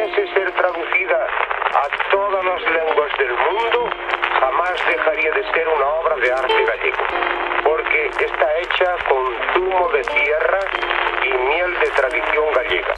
pudiese ser traducida a todas las lenguas del mundo, jamás dejaría de ser una obra de arte gallego, porque está hecha con zumo de tierra y miel de tradición gallega.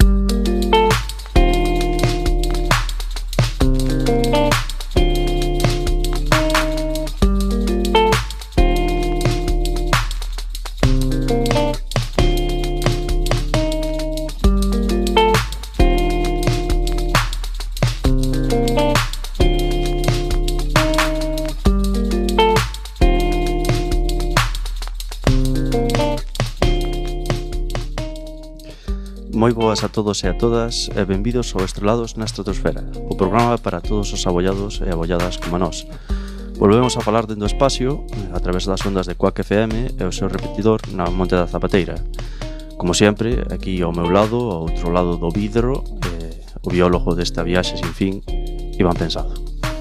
Moi boas a todos e a todas e benvidos ao Estrelados na Estratosfera, o programa para todos os abollados e abolladas como nós. Volvemos a falar dentro do espacio a través das ondas de Quack FM e o seu repetidor na Monte da Zapateira. Como sempre, aquí ao meu lado, ao outro lado do vidro, o biólogo desta viaxe sin fin, Iván Pensado.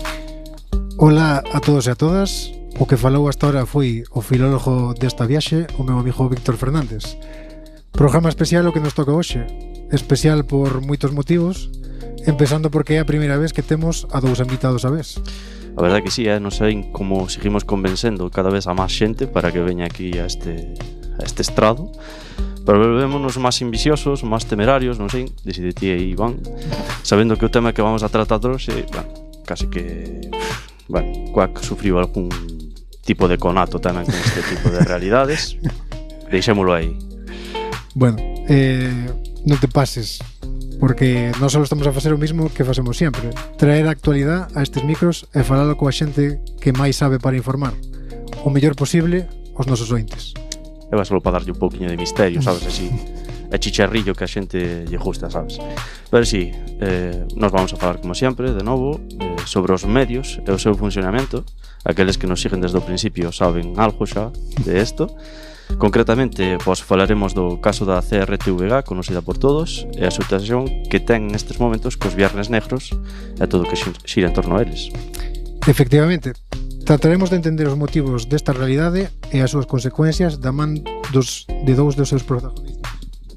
Hola a todos e a todas. O que falou hasta ahora foi o filólogo desta viaxe, o meu amigo Víctor Fernández. Programa especial o que nos toca hoxe. Especial por moitos motivos, empezando porque é a primeira vez que temos a dous invitados a vez. A verdade que sí, non sei como seguimos convencendo cada vez a máis xente para que veña aquí a este estrado, pero volvémonos máis ambiciosos, máis temerarios, non sei, decide ti e Iván, sabendo que o tema que vamos a tratar hoxe, casi que, Quack sufriu algún tipo de conato tamén con este tipo de realidades. Deixémolo aí. Bueno, non te pases, porque non só estamos a facer o mismo que facemos sempre, traer a actualidade a estes micros e falalo coa xente que máis sabe para informar o mellor posible aos nosos ointes. E vai solo para darlle un pouquiño de misterio, sabes, así, e chicharrillo que a xente lle gusta, sabes. Pero sí, nos vamos a falar como sempre, de novo, sobre os medios e o seu funcionamento. Aqueles que nos siguen desde o principio saben algo xa de isto. Concretamente, falaremos do caso da CRTVG, conocida por todos, e a situación que ten nestes momentos cos viernes negros e todo o que xira en torno a eles. Efectivamente, trataremos de entender os motivos desta realidade e as súas consecuencias da man de dous dos seus protagonistas.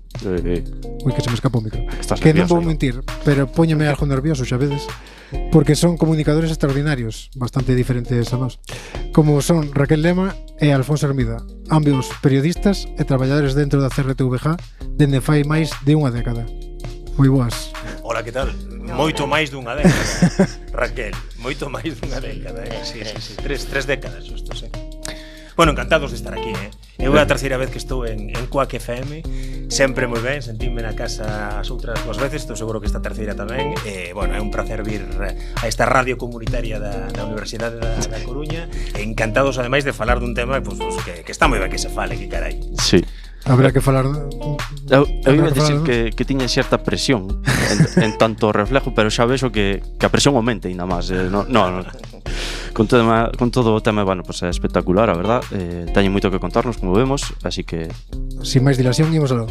Ui, que se me escapou o micro. Que non vou mentir, pero póñeme algo nervioso, xa vedes, porque son comunicadores extraordinarios, bastante diferentes a nós, como son Raquel Lema e Alfonso Hermida, ambos periodistas e traballadores dentro da CRTVG dende fai máis de unha década. Moi boas. Hola, que tal? Moito máis dunha década, Raquel, moito máis dunha década, sí. Tres décadas, xusto, sí. Bueno, encantados de estar aquí, É a terceira vez que estou en Quack FM, sempre moi ben, sentíme na casa as outras duas veces, estou seguro que esta terceira tamén, bueno, é un placer vir a esta radio comunitaria da Universidade da Coruña, encantados ademais de falar dun tema pues, que está moi ben que se fale, que carai. Sí. Habrá que falar. Eu iba a dicir que tiña certa presión en tanto reflejo, pero xa vexo que a presión aumente ainda máis. No. Con todo o tema, bueno, pues é espectacular, a verdad. Teñen moito que contarnos, como vemos, así que sin máis dilación, imos aló.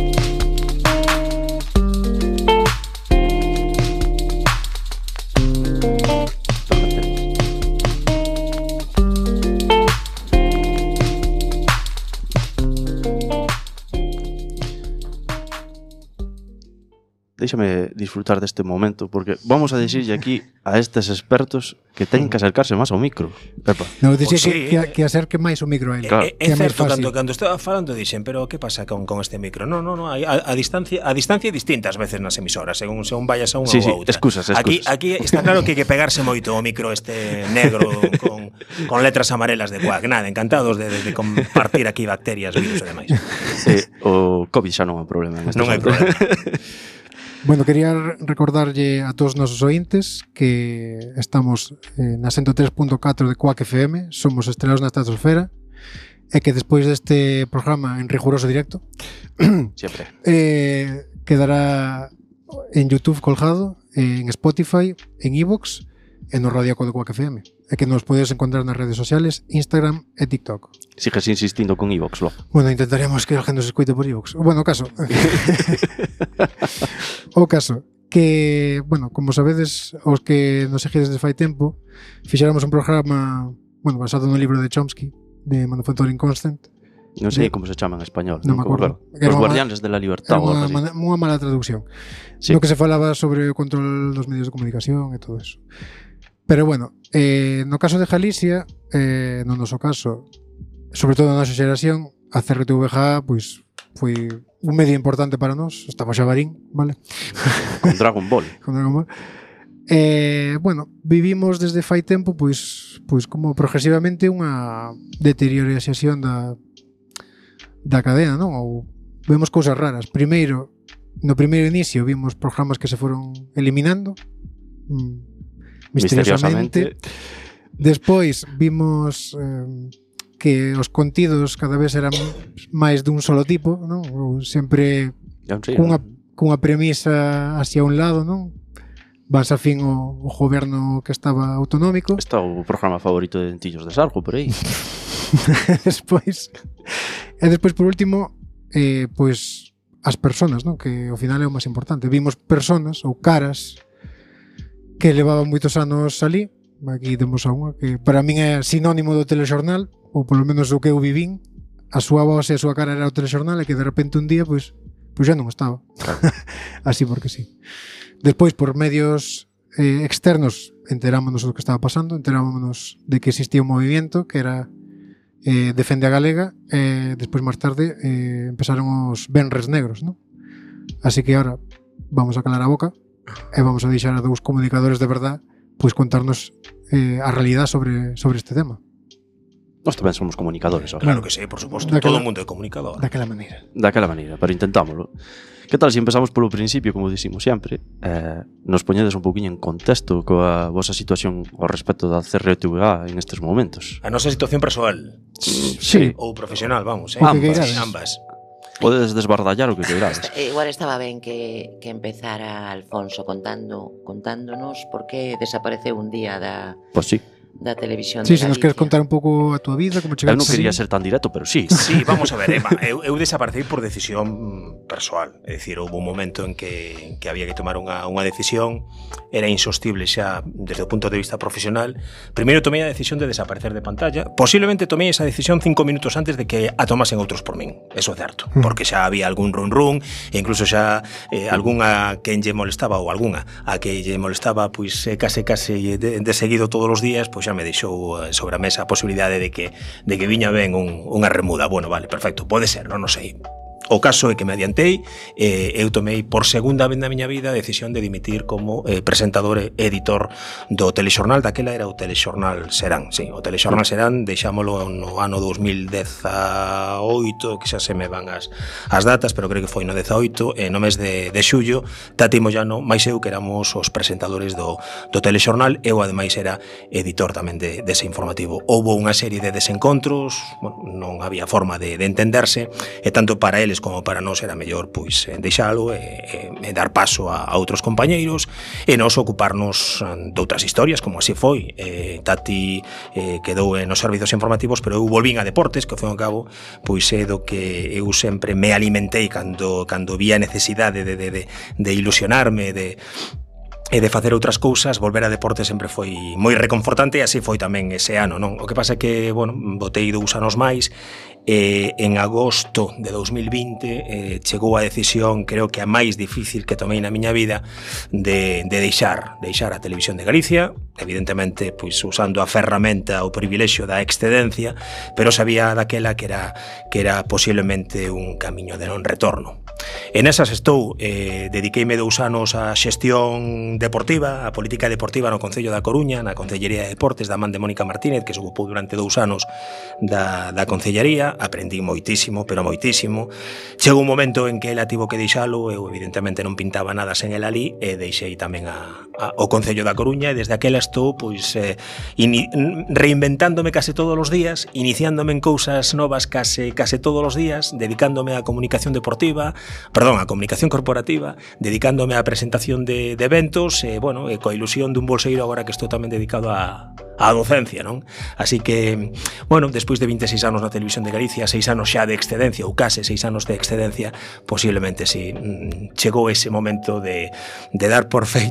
Déixame disfrutar deste momento, porque vamos a dicirlle aquí a estes expertos que teñen que acercarse máis ao micro. Pepa. Non, dixía que acerque máis o micro a ele. Claro. É certo, cando estaba falando dixen, pero que pasa con este micro? Non, a distancia é distinta ás veces nas emisoras, según vayas a unha ou a outra. Excusas. Aquí está claro que hai que pegarse moito o micro este negro con letras amarelas de Quack. Nada, encantados de compartir aquí bacterias, virus e demais. O COVID xa non é un problema. Non hai problema. Bueno, quería recordarlle a todos os nosos ointes que estamos na 103.4 de Quack FM, somos Estrelados na Estratosfera, e que despois deste programa en riguroso directo sempre quedará en YouTube colgado, en Spotify, en iVoox e no Radiaco de Quack FM, e que nos podedes encontrar nas redes sociales, Instagram e TikTok. Sigues insistindo con iVoox, logo. Bueno, intentaremos que a gente nos escoite por iVoox. Bueno, o caso que, bueno, como sabedes, os que nos seguides desde fai tempo, fixéramos un programa, bueno, basado no libro de Chomsky, de Manufacturing Constant, Non sei como se chama en español. Non me acordo. Os Guardianes de la Libertad. Era unha mala traducción. Sí. No que se falaba sobre o control dos medios de comunicación e todo eso. Pero bueno, no caso de Galicia, no noso caso, sobre todo na nosa xeración, a CRTVG pois foi un medio importante para nós. Estamos Xabarín, vale? Con Dragon Ball. Con Dragon Ball. Bueno, vivimos desde fai tempo pois como progresivamente unha deterioración da cadena, non? Ou vemos cousas raras. Primeiro, no primeiro inicio vimos programas que se foron eliminando misteriosamente. Despois vimos que os contidos cada vez eran máis dun solo tipo, non? Ou sempre cunha premisa hacia un lado, non? Vas a fin o goberno que estaba autonómico. Está o programa favorito de Dentillos de Sargo por aí. Despois por último, pois as persoas, non? Que ao final é o máis importante. Vimos persoas ou caras que levaban moitos anos ali. Aquí temos a unha que para min é sinónimo do telexornal, ou polo menos o que eu vivín. A súa voz e a súa cara era o telexornal, e que de repente un día pois xa non estaba. Así porque sí. Despois, por medios externos, enterámonos do que estaba pasando, enterámonos de que existía un movimiento que era Defende a Galega, e despois máis tarde empezaron os Venres Negros, non? Así que ahora vamos a calar a boca e vamos a deixar a dous comunicadores de verdad pois contarnos a realidad sobre este tema. Nós tamén somos comunicadores. Claro que sí, por suposto. Todo o mundo é comunicador. Daquela maneira. Daquela maneira, pero intentámoslo. Que tal se empezamos polo principio, como dicimos sempre, nos poñedes un poquinho en contexto coa vosa situación ao respecto da CRTVG en estes momentos? A nosa situación persoal. Sí. Ou profesional, vamos. Ambas. Podedes desbardallar o que queirades. Igual estaba ben que empezara Alfonso contándonos por que desapareceu un día Pois sí. Da televisión sí, de Galicia. Se nos queres contar un pouco a túa vida, como chegaste. Eu non quería ser tan directo, pero sí. Sí, vamos a ver, Eva, eu desaparecei por decisión persoal. É dicir, houve un momento en que había que tomar unha decisión, era insostible xa desde o punto de vista profesional. Primeiro tomei a decisión de desaparecer de pantalla. Posiblemente tomei esa decisión 5 minutos antes de que a tomasen outros por min. Eso é certo, porque xa había algún run, e incluso xa algunha quen lle molestaba, ou algunha a que lle molestaba, pois case de seguido todos os días, pois xa me deixou sobre a mesa a posibilidade de que viña ben unha remuda. Bueno, vale, perfecto, pode ser, non sei. O caso é que me adiantei, eu tomei por segunda vez na miña vida a decisión de dimitir como presentador e editor do telexornal. Daquela era o telexornal Serán, sí, o telexornal Serán, deixámolo no ano 2018, que xa se me van as datas, pero creo que foi no 18, no mes de xullo, Tati Moyano, máis eu, que éramos os presentadores do telexornal. Eu ademais era editor tamén dese informativo. Houbo unha serie de desencontros, bueno, non había forma de entenderse, e tanto para eles como para nós era mellor pois deixalo e dar paso a outros compañeiros e nos ocuparnos de outras historias, como así foi. Tati quedou nos servizos informativos, pero eu volvín a deportes, que foi ao cabo pois é do que eu sempre me alimentei cando vi a necesidade de ilusionarme, de facer outras cousas. Volver a deporte sempre foi moi reconfortante, e así foi tamén ese ano, non? O que pasa é que, bueno, botei 2 anos máis, en agosto de 2020 chegou a decisión, creo que a máis difícil que tomei na miña vida, de deixar a Televisión de Galicia, evidentemente pois usando a ferramenta, o privilexio da excedencia, pero sabía daquela que era posiblemente un camiño de non retorno. En esas estou, dediqueime 2 anos á xestión deportiva, a política deportiva no Concello da Coruña, na Concellería de Deportes da man de Mónica Martínez, que se ocupou durante 2 anos da Concellería. Aprendí moitísimo, pero moitísimo. Chegou un momento en que ela tivo que deixalo, eu evidentemente non pintaba nada sen ela ali, e deixei tamén o Concello da Coruña, e desde aquela estou pois reinventándome case todos os días, iniciándome en cousas novas case todos os días, dedicándome á comunicación deportiva, a comunicación corporativa, dedicándome á presentación de eventos, e coa ilusión dun bolseiro agora que estou tamén dedicado á docencia, non? Así que, despois de 26 anos na Televisión de Galicia, 6 anos xa de excedencia, ou case 6 anos de excedencia, posiblemente si chegou ese momento de dar por feito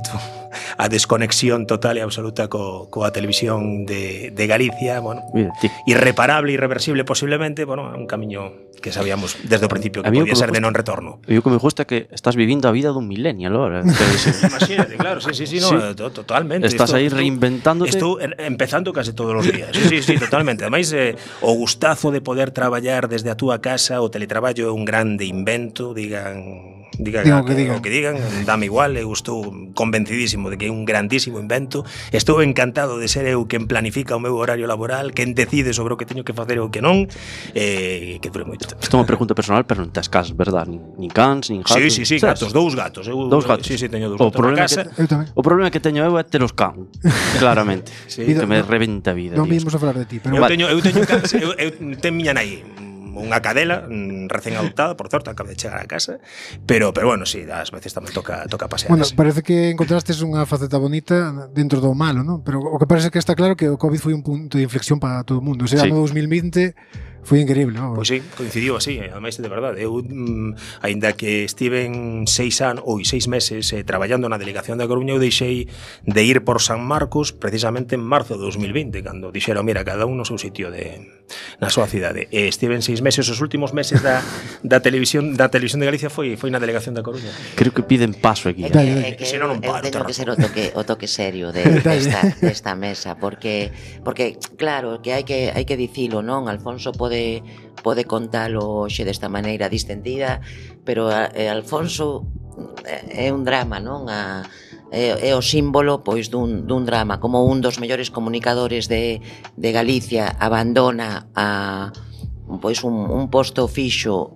a desconexión total e absoluta coa televisión de Galicia, bueno, irreparable, irreversible posiblemente, bueno, un camiño que sabíamos desde o principio que podía ser de non retorno. E o que me gusta é que estás vivindo a vida dun millennial ahora. Imagínate, claro, sí, no, totalmente. Estás aí reinventándote. Estou empezando case todos os días. Sí, totalmente. Ademais, o gustazo de poder traballar desde a túa casa, o teletraballo é un grande invento, digan o que digan, dame igual, eu estou convencidísimo de que é un grandísimo invento, estou encantado de ser eu quen planifica o meu horario laboral, quen decide sobre o que teño que facer e o que non, que dure moito tempo. Isto é unha pregunta personal, pero non tes casas, verdad? Nin cans, nin gatos? Sí, gatos, dous gatos. Dous gatos? Sí, teño dous gatos na casa. O problema que teño eu é ter os can, claramente, que me rebenta a vida. Non vimos a falar de ti, pero eu teño cans, eu ten miña nai unha cadela recén adoptada, por certo, acaba de chegar a casa, pero bueno, sí, ás veces tamén toca pasear. Bueno, parece que encontrastes unha faceta bonita dentro do malo, non? Pero o que parece que está claro que o COVID foi un punto de inflexión para todo o mundo. Ese ano 2020 foi increíble, non? Pois sí, coincidiu así, ademais de verdade. Eu, aínda que estiven 6 meses traballando na delegación da Coruña, eu deixei de ir por San Marcos precisamente en marzo de 2020, cando dixeron, mira, cada un no seu sitio na súa cidade. Estiven 6 meses, os últimos meses da televisión de Galicia foi na delegación da Coruña. Creo que piden paso aquí. Que senón non paro. Teño que ser o toque serio desta mesa, porque claro, que hai que dicilo, non? Alfonso pode contalo hoxe desta maneira distendida, pero Alfonso é un drama, non? É o símbolo pois dun drama, como un dos mellores comunicadores de Galicia abandona pois un posto fixo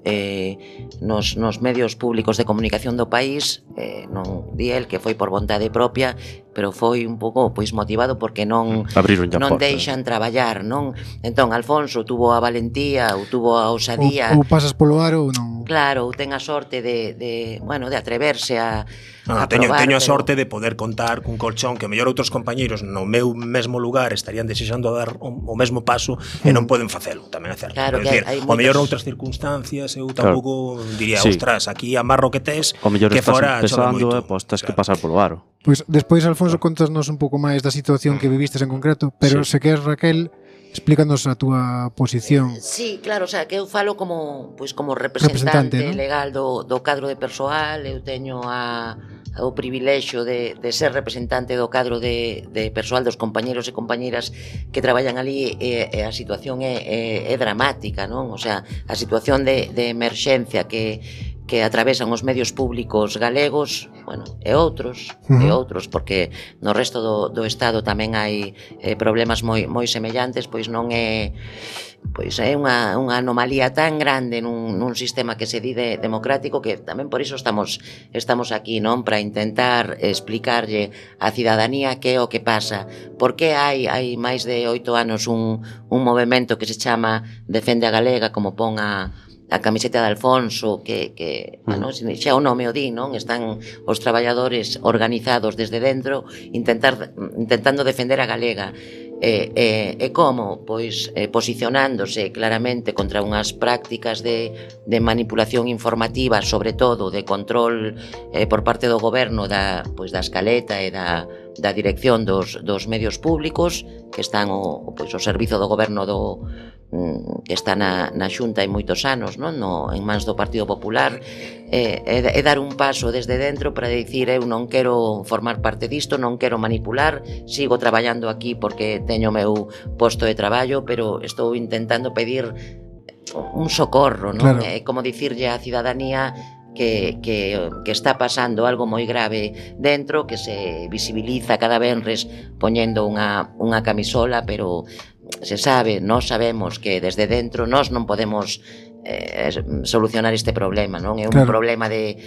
nos medios públicos de comunicación do país, non di el que foi por vontade propia, pero foi un pouco pois motivado porque non deixan traballar, non? Entón Alfonso tuvo a valentía ou tuvo a ousadía, ou pasas polo aro ou non. Claro, ou ten a sorte de atreverse a teño a sorte de poder contar cun colchón que mellor outros compañeiros no meu mesmo lugar estarían desexando dar o mesmo paso e non poden facelo, tamén é certo. Claro, decir, o mellor noutras circunstancias eu tampouco diría, ostras, aquí amarro que tes, que fora chove moito. Pois tens que pasar polo aro. Pois despois, Alfonso, contasnos un pouco máis da situación que vivistes en concreto, pero se queres, Raquel, explícanos a túa posición. Sí, claro, o sea, que eu falo como representante ¿no? legal do cadro de persoal, eu teño o privilexio de ser representante do cadro de persoal dos compañeros e compañeiras que traballan ali, e a situación é dramática, non? O sea, a situación de emerxencia que atravesan os medios públicos galegos, bueno, e outros, porque no resto do Estado tamén hai problemas moi semellantes, pois non é unha anomalía tan grande nun sistema que se di democrático, que tamén por iso estamos aquí, non? Para intentar explicarlle á cidadanía que é o que pasa, por que hai máis de 8 anos un movemento que se chama Defende a Galega, como pon a camiseta de Alfonso, que bueno, xa o nome o di, non? Están os traballadores organizados desde dentro intentando defender a galega. E como? Pois posicionándose claramente contra unhas prácticas de manipulación informativa, sobre todo de control por parte do goberno da escaleta e da dirección dos medios públicos, que están o servizo do goberno que está na Xunta hai moitos anos, non? En mans do Partido Popular, e dar un paso desde dentro para dicir, eu non quero formar parte disto, non quero manipular, sigo traballando aquí porque teño o meu posto de traballo, pero estou intentando pedir un socorro, non? Claro. Como dicirlle á cidadanía que está pasando algo moi grave dentro, que se visibiliza cada venres poñendo unha camisola, pero se sabe, nós sabemos que desde dentro nós non podemos solucionar este problema, non? É un problema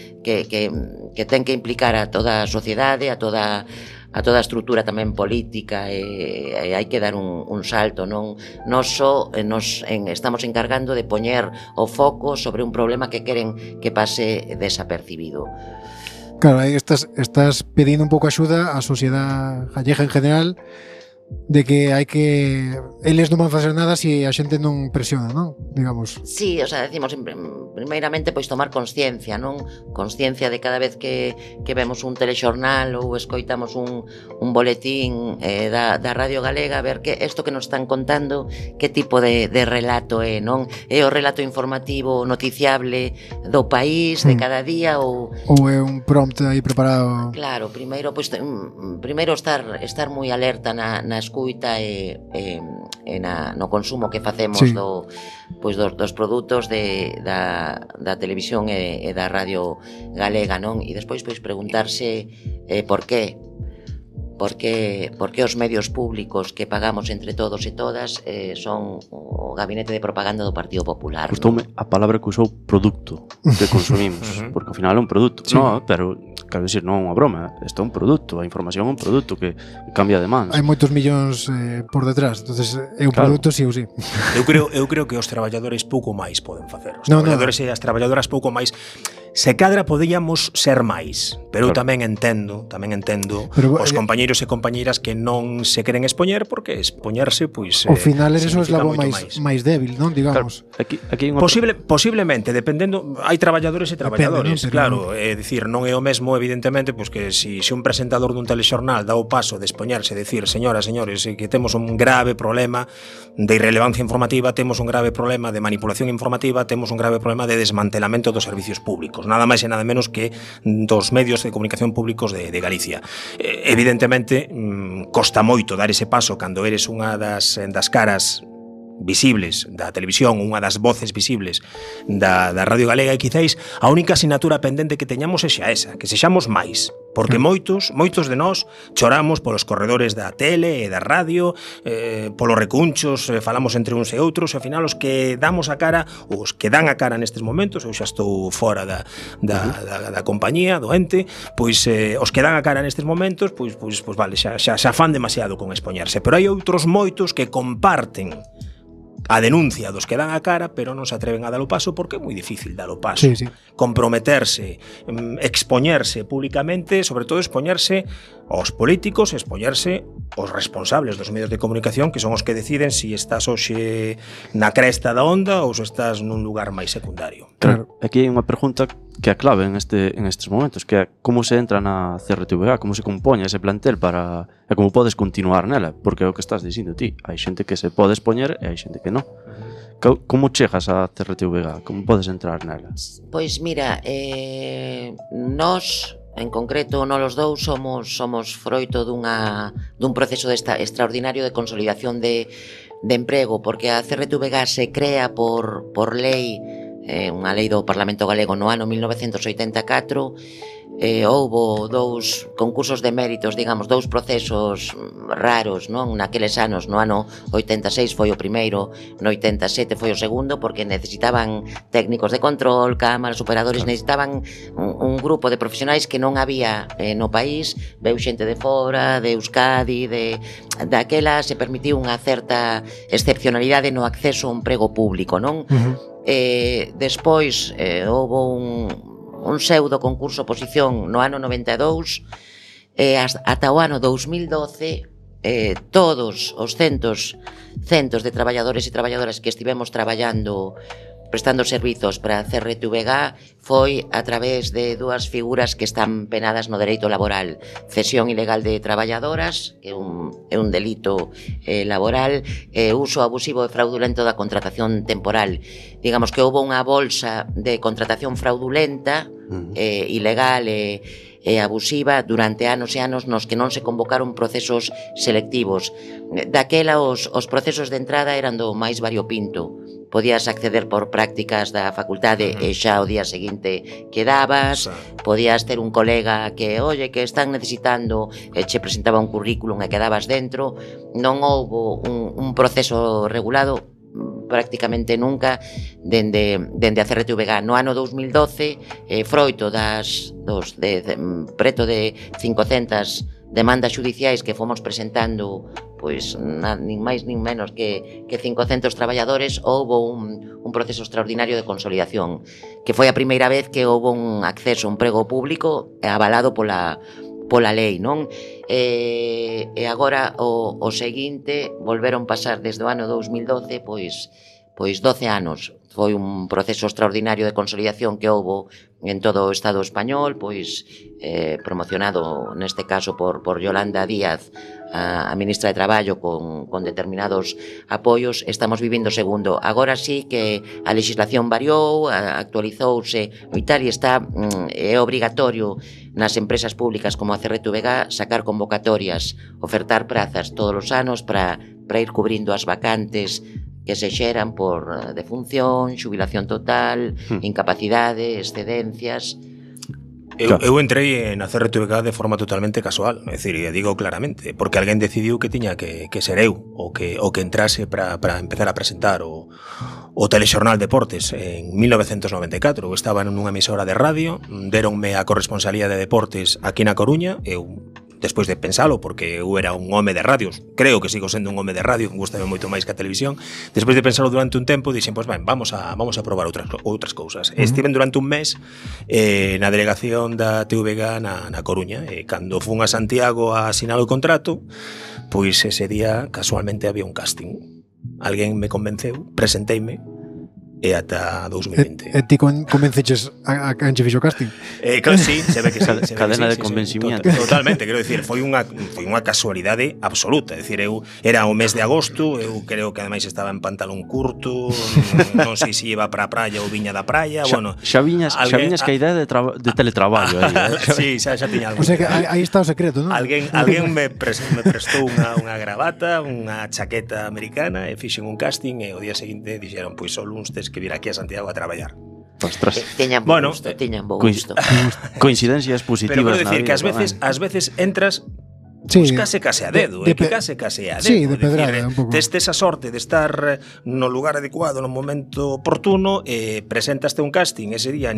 que ten que implicar a toda a sociedade, a toda a estrutura tamén política, e hai que dar un salto, non? Nós estamos encargando de poñer o foco sobre un problema que queren que pase desapercibido. Claro, aí estás pedindo un pouco axuda á sociedade gallega en general, de que hai que eles non van facer nada se a xente non presiona, non? Digamos. Sí, o sea, decimos primeiramente pois tomar consciencia, non? Consciencia de cada vez que vemos un telexornal ou escoitamos un boletín da Radio Galega, ver que isto que nos están contando, que tipo de relato é, non? É o relato informativo noticiable do país, de cada día ou é un prompt aí preparado. Claro, primeiro pois primeiro estar moi alerta na escuita e no consumo que facemos dos produtos da televisión e da radio galega, non? E despois pois preguntarse por qué os medios públicos que pagamos entre todos e todas son o gabinete de propaganda do Partido Popular. Gustoume a palabra que usou produto que consumimos, porque ao final é un produto. Sí. No, pero quero dicir, non é unha broma, isto é un produto, a información é un produto que cambia de mans. Hai moitos millóns por detrás, entonces é un produto sí ou sí. Eu creo que os traballadores pouco máis poden facer. Os traballadores e as traballadoras pouco máis. Se cadra podíamos ser máis, pero eu tamén entendo pero, os compañeiros e compañeiras que non se queren expoñer porque expoñerse pois ao final eres o eslabón máis débil, non, digamos. Aquí posiblemente, dependendo, hai traballadores e traballadores, depende, claro, é dicir, non é o mesmo evidentemente pois que se un presentador dun telexornal dá o paso de expoñerse e decir, señoras, señores, que temos un grave problema de irrelevancia informativa, temos un grave problema de manipulación informativa, temos un grave problema de desmantelamento dos servicios públicos, nada máis e nada menos que dos medios de comunicación públicos de Galicia. Evidentemente, costa moito dar ese paso cando eres unha das caras visibles da televisión, unha das voces visibles da Radio Galega, e quizáis a única asignatura pendente que teñamos sexa esa, que sexamos máis, porque moitos de nós choramos polos corredores da tele e da radio, polos recunchos, falamos entre uns e outros, e ao final os que damos a cara, os que dan a cara nestes momentos, eu xa estou fora da compañía, do ente, pois os que dan a cara nestes momentos, pois vale, xa fan demasiado con expoñerse, pero hai outros moitos que comparten a denuncia dos que dan a cara, pero non se atreven a dar o paso porque é moi difícil dar o paso. Sí. Comprometerse, expoñerse públicamente, sobre todo expoñerse aos políticos, expoñerse aos responsables dos medios de comunicación, que son os que deciden se estás hoxe na cresta da onda ou se estás nun lugar máis secundario. Claro, aquí hai unha pregunta que é clave en estes momentos, que é como se entra na CRTVG, como se compoña ese plantel para e como podes continuar nela, porque é o que estás dicindo ti, hai xente que se pode expoñer e hai xente que non. Como chegas a CRTVG? Como podes entrar nela? Pois mira, nós en concreto, nós os dous somos froito dun proceso extraordinario de consolidación de emprego, porque a CRTVG se crea por lei, unha lei do Parlamento Galego no ano 1984. Houbo dous concursos de méritos, digamos, dous procesos raros, non? Naqueles anos, no ano 86 foi o primeiro, no 87 foi o segundo, porque necesitaban técnicos de control, cámaras, operadores, necesitaban un grupo de profesionais que non había no país. Veu xente de fora, de Euskadi, daquela se permitiu unha certa excepcionalidade no acceso a un emprego público, non? Despois houbo un pseudo concurso oposición no ano 92, ata o ano 2012 todos os centos de traballadores e traballadoras que estivemos traballando prestando servizos para a CRTVG foi a través de dúas figuras que están penadas no dereito laboral: cesión ilegal de traballadoras, que é un delito laboral, e uso abusivo e fraudulento da contratación temporal. Digamos que houve unha bolsa de contratación fraudulenta, ilegal e abusiva durante anos e anos nos que non se convocaron procesos selectivos. Daquela os procesos de entrada eran do máis variopinto. Podías acceder por prácticas da facultade e xa o día seguinte quedabas, podías ter un colega que, oye, que están necesitando, e che presentaba un currículum e quedabas dentro. Non houbo un proceso regulado prácticamente nunca dende a CRTVG. No ano 2012, froito preto de 500 demandas xudiciais que fomos presentando, pois nin máis nin menos que 500 traballadores, houbo un proceso extraordinario de consolidación, que foi a primeira vez que houbo un acceso a un emprego público avalado pola pola lei, non? E agora o seguinte volveron pasar desde o ano 2012 pois 12 anos. Foi un proceso extraordinario de consolidación que houbo en todo o Estado español, pois promocionado neste caso por Yolanda Díaz, a ministra de Traballo, con determinados apoios. Estamos vivindo segundo. Agora sí que a legislación variou, actualizouse e tal, e é obrigatorio nas empresas públicas como a CRTVG sacar convocatorias, ofertar prazas todos os anos para ir cubrindo as vacantes que se xeran por defunción, xubilación total, incapacidade, excedencias. Eu entrei na CRTVG de forma totalmente casual, é dicir, digo claramente, porque alguén decidiu que tiña que ser eu o que entrase para empezar a presentar o Telexornal Deportes en 1994. Eu estaba nunha emisora de radio, deronme a corresponsalía de deportes aquí na Coruña, eu despois de pensalo, porque eu era un home de radios, creo que sigo sendo un home de radio, gustame moito máis que a televisión. Despois de pensalo durante un tempo, dixen, pois ben, vamos a probar outras cousas. Estiven durante un mes na delegación da TVG na Coruña, e cando fun a Santiago a asinar o contrato, pois ese día casualmente había un casting. Alguén me convenceu, presenteime, e ata 2020. E ti convenceches a quen che fixo casting? Claro, sí, se ve que sí. Cadena de convencimiento. Totalmente, quero dicir, foi unha casualidade absoluta. É dicir, eu era o mes de agosto, eu creo que ademais estaba en pantalón curto, non sei se iba para a praia ou viña da praia, bueno. Xa viñas que a idea de teletraballo aí. Sí, xa tiña algo. O sea que aí está o secreto, non? Alguén me prestou unha gravata, unha chaqueta americana, e fixen un casting, e o día seguinte dixeron, pois só luns tes que vir aquí a Santiago a traballar. Ostras. Teñan bo gusto. Coincidencias positivas. Pero quero dicir que ás veces entras pues case a dedo, case a dedo. Sí, de pedrada, un pouco. Tes esa sorte de estar no lugar adecuado no momento oportuno, presentaste un casting ese día,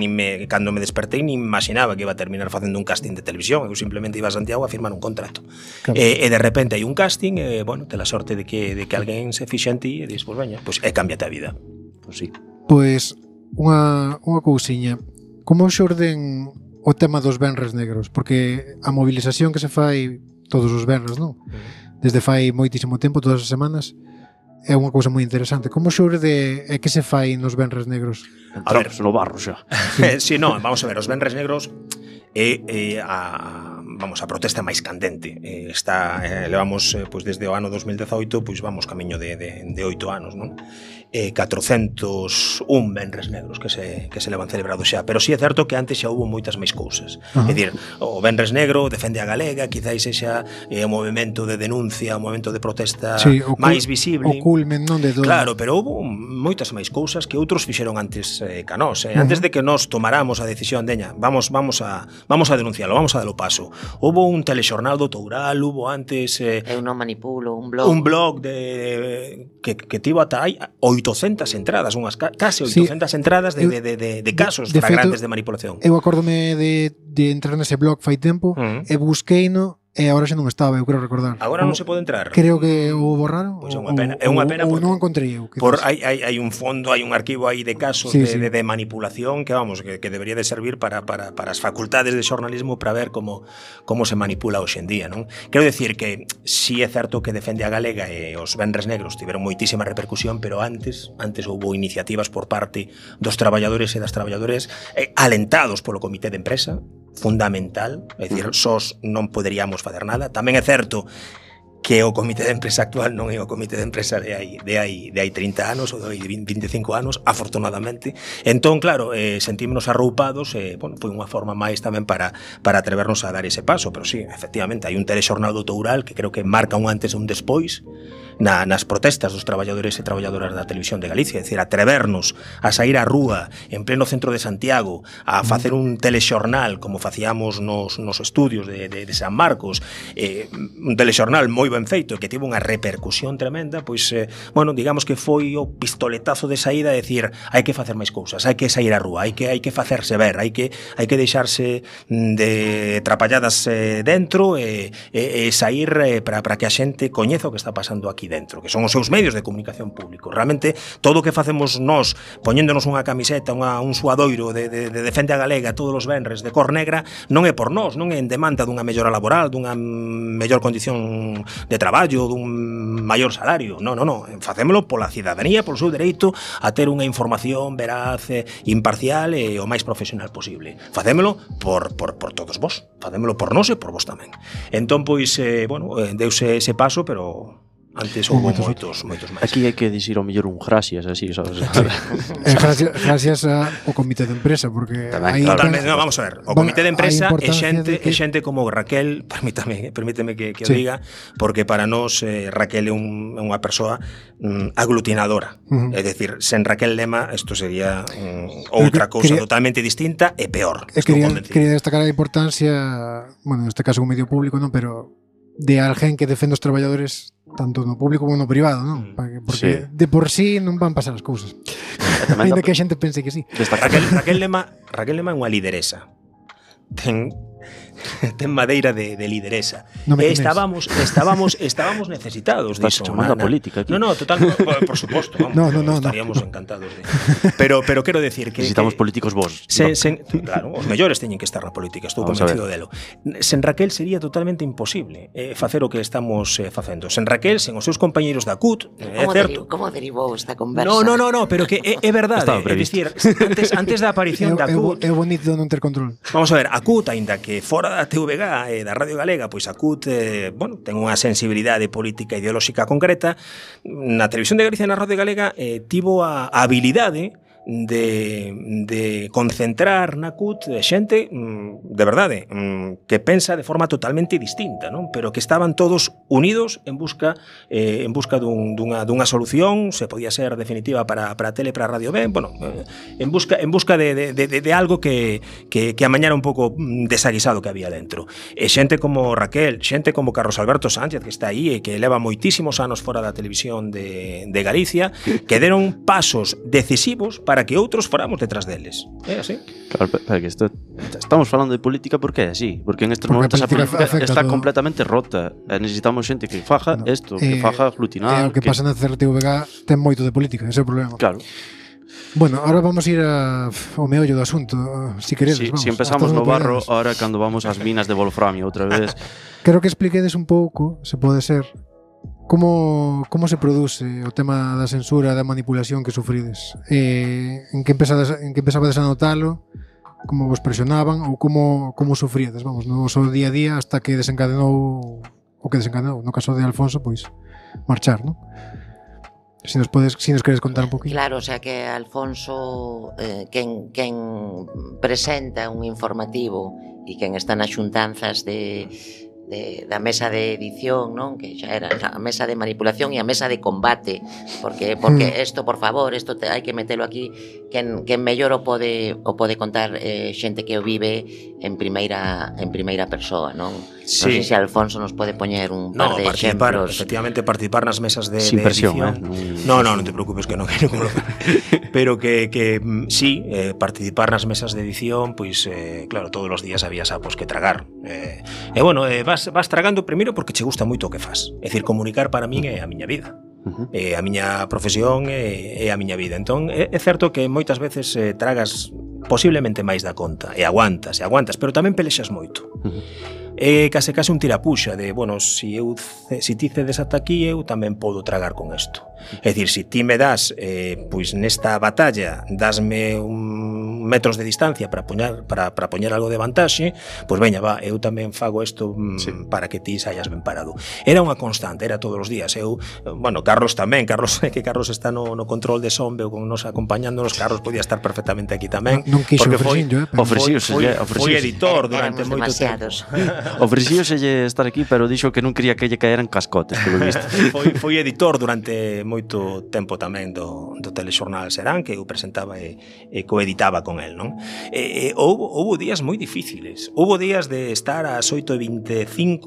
cando me despertei ni imaginaba que iba a terminar facendo un casting de televisión. Eu simplemente iba a Santiago a firmar un contrato. Claro. E de repente hai un casting, bueno, te la sorte de que alguén se fixe en ti e dis, pues veña, pues cámbiate a vida. Pues sí. Pois unha cousiña. Como xorden o tema dos venres negros? Porque a movilización que se fai todos os venres, non? Desde fai moitísimo tempo, todas as semanas, é unha cousa moi interesante. Como xorde e que se fai nos venres negros? Entramos no barro xa. Sí, non, vamos a ver, os venres negros a protesta máis candente. Levamos pois desde o ano 2018, pois vamos camiño de 8 anos, non? 401 venres negros que se levan celebrados xa, pero si é certo que antes xa houve moitas máis cousas. É dicir, o venres negro defende a galega, quizáis sexa o movemento de denuncia, o movemento de protesta máis visible. O culmen, non de todo. Claro, pero houve moitas máis cousas que outros fixeron antes ca nós, antes de que nós tomáramos a decisión deña, vamos a denuncialo, vamos a dalo paso. Houve un telexornal do Toural, houve antes eu non manipulo, un blog que tivo ata aí 800 entradas, case 800 entradas de casos flagrantes de manipulación. Eu acórdome de entrar nese blog fai tempo e busqueino e agora xa non estaba, eu quero recordar. Agora non se pode entrar. Creo que o borraron. Pois é unha pena, ou non encontrei eu. Hai un fondo, hai un arquivo aí de casos de manipulación que vamos, que debería de servir para as facultades de xornalismo para ver como se manipula hoxe en día, non? Quero decir que si é certo que defende a galega e os venres negros tiveron moitísima repercusión, pero antes houve iniciativas por parte dos traballadores e das traballadoras alentados polo comité de empresa, fundamental, é dicir, sós non poderíamos facer nada. Tamén é certo que o comité de empresa actual non é o comité de empresa de hai 30 anos ou de hai 25 anos, afortunadamente. Entón, claro, sentímonos arroupados, bueno, foi unha forma máis tamén para atrevernos a dar ese paso, pero sí, efectivamente, hai un telexornal do Toural que creo que marca un antes e un despois nas protestas dos traballadores e traballadoras da televisión de Galicia, é dicir, atrevernos a sair á rúa en pleno centro de Santiago a facer un telexornal como facíamos nos estudios de San Marcos, un telexornal moi ben feito que tivo unha repercusión tremenda, pois, bueno, digamos que foi o pistoletazo de saída de decir, hai que facer máis cousas, hai que sair á rúa, hai que facerse ver, hai que deixarse de trapalladas dentro e sair para que a xente coñeza o que está pasando aquí aquí dentro, que son os seus medios de comunicación público. Realmente, todo o que facemos nós, poñéndonos unha camiseta, un suadoiro de Defende a Galega todos os venres de cor negra, non é por nós, non é en demanda dunha mellora laboral, dunha mellor condición de traballo, dun maior salario. Non. Facémolo pola cidadanía, polo seu dereito a ter unha información veraz, imparcial e o máis profesional posible. Facémolo por todos vos. Facémolo por nós e por vos tamén. Entón, pois, deuse ese paso, pero antes houve moitos máis. Aquí hai que dicir ao mellor un gracias, así, sabes? Gracias ao comité de empresa, porque totalmente, vamos a ver, o comité de empresa é xente como Raquel, permíteme que o diga, porque para nós Raquel é unha persoa aglutinadora. É dicir, sen Raquel Lema isto sería outra cousa totalmente distinta e peor. Quería destacar a importancia, bueno, neste caso un medio público, non, pero de alguén que defende os traballadores tanto no público como no privado, non? Porque de por sí non van pasar as cousas. Ainda que a xente pense que sí. Raquel Lema é unha lideresa. Ten madeira de lideresa. Estábamos necesitados diso. Estás chamando a política aquí. No, totalmente, por suposto, vamos. Estaríamos encantados de. Pero quero decir que necesitamos políticos vos. Claro, os mellores teñen que estar na política, estou convencido delo. Sen Raquel sería totalmente imposible facer o que estamos facendo. Sen Raquel, sen os seus compañeiros da CUT, é certo. Como derivou esta conversa? No, pero que é verdade, é dicir, antes da aparición da CUT. É bonito non ter control. Vamos a ver, a CUT, aínda que fora da TVG e da Radio Galega, pois a CUT ten unha sensibilidade política e ideolóxica concreta. Na Televisión de Galicia e na Radio Galega tivo a habilidade de concentrar na CUT xente de verdade que pensa de forma totalmente distinta, non? Pero que estaban todos unidos en busca dunha solución, se podía ser definitiva para a tele, para a Radio Ben, en busca de algo que amañara un pouco desaguisado que había dentro. E xente como Raquel, xente como Carlos Alberto Sánchez, que está aí e que leva moitísimos anos fora da televisión de Galicia, que deron pasos decisivos para que outros foramos detrás deles. É así? Claro, pero que estamos falando de política porque é así, porque en estes momentos a política está completamente rota. Necesitamos xente que faja isto, que faja aglutinar. O que pasa na CRTVG ten moito de política, ese é o problema. Claro. Bueno, ahora vamos a ir ao meollo do asunto, si queredes, vamos. Si empezamos no barro, ahora cando vamos ás minas de wolframio outra vez. Quero que expliquedes un pouco, se pode ser, como se produce o tema da censura, da manipulación que sufrides? En que empezabades a notalo? Como vos presionaban? Ou como sufríades, vamos, no vosso día a día hasta que desencadenou o que desencadenou? No caso de Alfonso, pois, marchar, non? Si nos queres contar un poquinho. Claro, o sea que Alfonso, quen presenta un informativo e quen está nas xuntanzas da mesa de edición, non? Que xa era a mesa de manipulación e a mesa de combate, porque isto, por favor, isto hai que metelo aquí, quen mellor o pode contar xente que o vive en primeira persoa, non? Sí. Non sei se Alfonso nos pode poñer un par de exemplos. Efectivamente, participar nas mesas de sin presión, edición. Non te preocupes que non quero. Pero que sí, participar nas mesas de edición, pois claro, todos os días había sapos que tragar. E bueno, vas tragando primeiro porque che gusta moito o que fas. É dicir, comunicar para min é a miña vida. A miña profesión é a miña vida. Entón, é certo que moitas veces tragas posiblemente máis da conta e aguantas, pero tamén pelexas moito. É case un tirapuxa de, bueno, si ti cedes ata aquí, eu tamén podo tragar con isto. É dicir, si ti me das, pois nesta batalla, dasme metros de distancia para poñer algo de vantaxe, pois veña, eu tamén fago isto para que ti saias ben parado. Era unha constante, era todos os días. Carlos tamén, Carlos está no control de son, veo con nos acompañándonos, Carlos podía estar perfectamente aquí tamén. Non quixo ofreciño, foi editor durante moito tempo. Ofrecíoselle estar aquí, pero dixo que non quería que lle caeran cascotes, polo visto. Foi editor durante moito tempo tamén do telexornal Serán, que eu presentaba e coeditaba con el, non? Houbo días moi difíciles. Houbo días de estar ás 8:25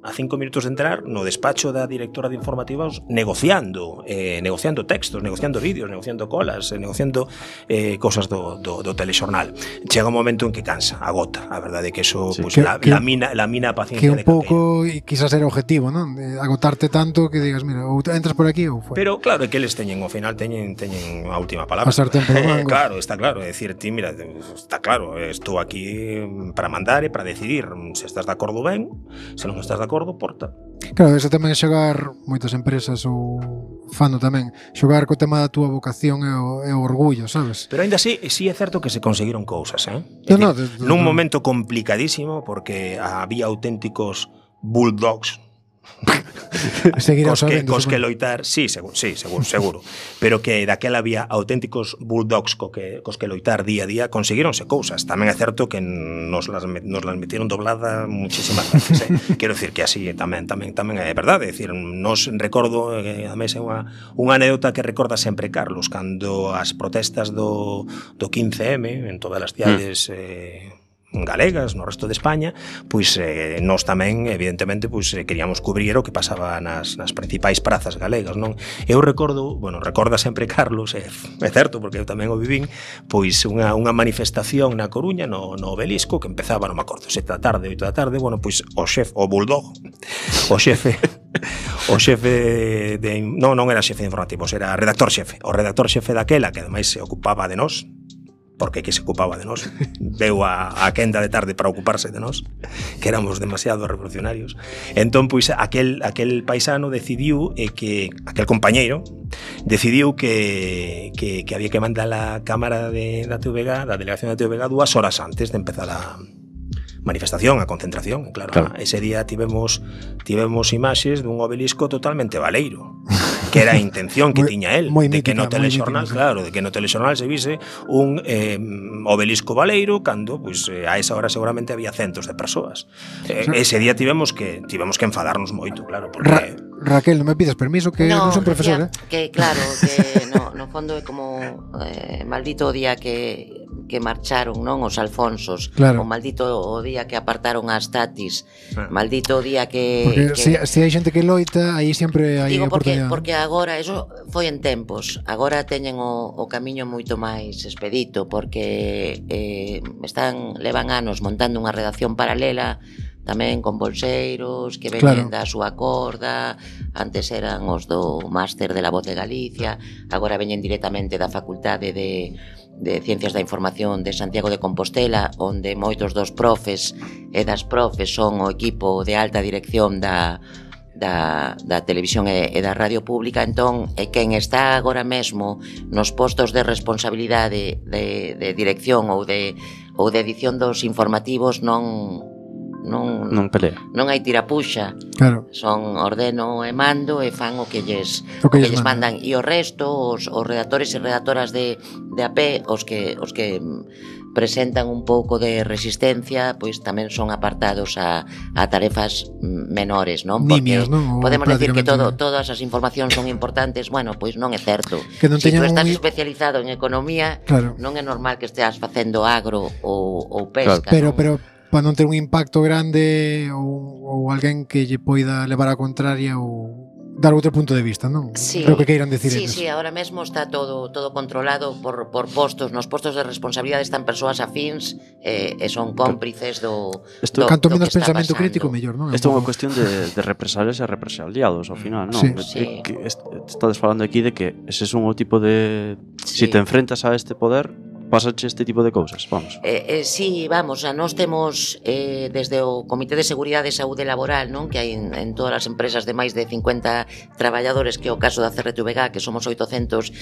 a 5 minutos de entrar, no despacho da directora de informativos, negociando textos, negociando vídeos, negociando colas, negociando cosas do telexornal. Chega un momento en que cansa, agota. A verdade é que eso pues, lamina a paciencia de calquera. Que un pouco, quizás era objetivo, non? De agotarte tanto que digas, mira, ou entras por aquí ou fuera. Pero claro, é que eles teñen, ao final, teñen a última palabra. Pasar tempo no mango. Claro, está claro. É dicir, ti, mira, está claro, estou aquí para mandar e para decidir. Se estás de acordo ben, se non estás de acordo, porta. Claro, eso tamén é xogar, moitas empresas ou fano tamén, xogar co tema da túa vocación e o orgullo, sabes? Pero aínda así, sí é certo que se conseguiron cousas, Nun momento complicadísimo, porque había auténticos bulldogs cos que loitar, sí, seguro, pero que daquela había auténticos bulldogs cos que loitar día a día, conseguironse cousas. Tamén é certo que nos las metieron doblada muchísimas veces, Quero decir que así tamén é verdade, é dicir, nos recordo, ademais é unha anécdota que recorda sempre Carlos, cando as protestas do 15M en todas as cidades galegas no resto de España, pois nós tamén evidentemente pois queríamos cubrir o que pasaba nas principais prazas galegas, non? Eu recorda sempre Carlos, é certo porque eu tamén o vivín, pois unha manifestación na Coruña no Obelisco que empezaba, non me acordo, 7 da tarde, 8 da tarde, bueno, pois o xefe non era xefe de informativos, era redactor xefe. O redactor xefe daquela, que ademais se ocupaba de nós, porque que se ocupaba de nós, veu a quenda de tarde para ocuparse de nós, que éramos demasiado revolucionarios. Entón, pois, aquel paisano decidiu que aquel compañeiro decidiu que había que mandar a cámara da TVG, da delegación da TVG, 2 horas antes de empezar a manifestación, a concentración, claro. Ese día tivemos imaxes dun obelisco totalmente baleiro, que era a intención que tiña él, de que no telexornal, claro, de que no telexornal se vise un obelisco baleiro cando, pois, a esa hora seguramente había centos de persoas. Ese día tivemos que enfadarnos moito, claro, porque Raquel, non me pidas permiso que non son profesor, que claro, que no fondo é como maldito o día que marcharon, non, os Alfonsos, claro. O maldito o día que apartaron as Tatis, maldito o día que se hai xente que loita, aí sempre hai oportunidade. Porque agora, eso foi en tempos, agora teñen o camiño moito máis expedito, porque levan anos montando unha redacción paralela, tamén con bolseiros que veñen da súa corda, antes eran os do máster de la Voz de Galicia, agora veñen directamente da Facultade de Ciencias da Información de Santiago de Compostela, onde moitos dos profes e das profes son o equipo de alta dirección da televisión e da radio pública. Entón, quen está agora mesmo nos postos de responsabilidade de dirección ou de edición dos informativos non pelea. Non hai tirapuxa. Claro. Son ordeno e mando e fan o que lles mandan. E o resto, os redactores e redactoras de AP, os que presentan un pouco de resistencia, pois tamén son apartados a tarefas menores, non? Nimias, non? Podemos decir que todas as informacións son importantes, bueno, pois non é certo. Se tú estás especializado en economía, non é normal que esteas facendo agro ou pesca. Pero para non ter un impacto grande ou alguén que lle poida levar a contraria ou dar outro punto de vista, non? Sí, creo que queiran decir sí, eso. Sí, ahora mesmo está todo controlado por postos. Nos postos de responsabilidade están persoas afíns e son cómplices do canto menos pensamento crítico, mellor, non? Isto é unha cuestión de represalias e represaliados, ao final, non? Sí. Estades falando aquí de que ese é un tipo de... Si te enfrentas a este poder, pasache este tipo de cousas, vamos. Sí, vamos, nós temos desde o Comité de Seguridade e Saúde Laboral, non, que hai en todas as empresas de máis de 50 traballadores, que é o caso da CRTVG, que somos 850,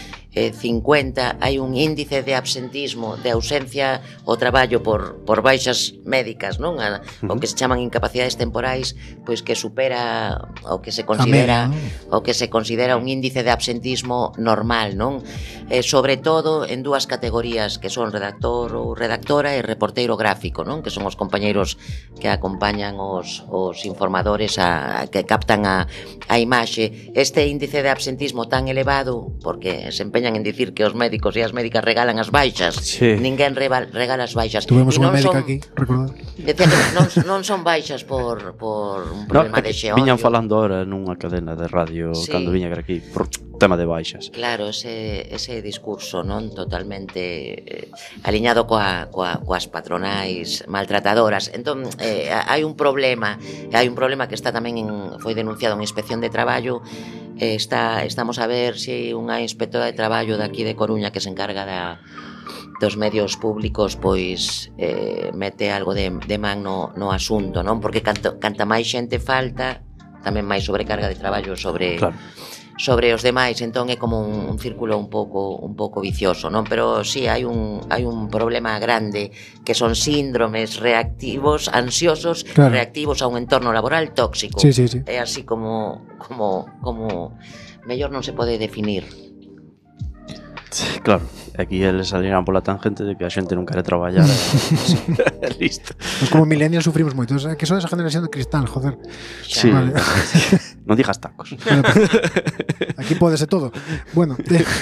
hai un índice de absentismo, de ausencia ao traballo por baixas médicas, non, o que se chaman incapacidades temporais, pois que supera o que se considera un índice de absentismo normal, non? Sobre todo en dúas categorías, que son redactor ou redactora e reporteiro gráfico, non? Que son os compañeiros que acompañan os informadores que captan a imaxe. Este índice de absentismo tan elevado, porque se empeñan en dicir que os médicos e as médicas regalan as baixas, ninguén regala as baixas. Tuvemos unha médica aquí, recordad. Decía que non son baixas por un problema de xeonllo. Viñan falando ahora nunha cadena de radio cando viña aquí por tema de baixas. Claro, ese discurso non totalmente aliñado coas patronais maltratadoras. Entón, hai un problema que está tamén foi denunciado en Inspección de Traballo. Estamos a ver se unha inspectora de traballo daqui de Coruña que se encarga dos medios públicos pois mete algo de man no asunto, non? Porque canta máis xente falta, tamén máis sobrecarga de traballo sobre os demais, entón é como un círculo un pouco vicioso, non? Pero sí, hai un problema grande que son síndromes reactivos, ansiosos, reactivos a un entorno laboral tóxico. Sí. É así como mellor non se pode definir. Sí, claro, aquí eles salirán pola tangente de que a xente non quere traballar. Listo. Pues como millennials sufrimos moito, que son esa generación de cristal, joder. Sí, vale. Non digas tacos. Bueno, aquí pode ser todo. Bueno,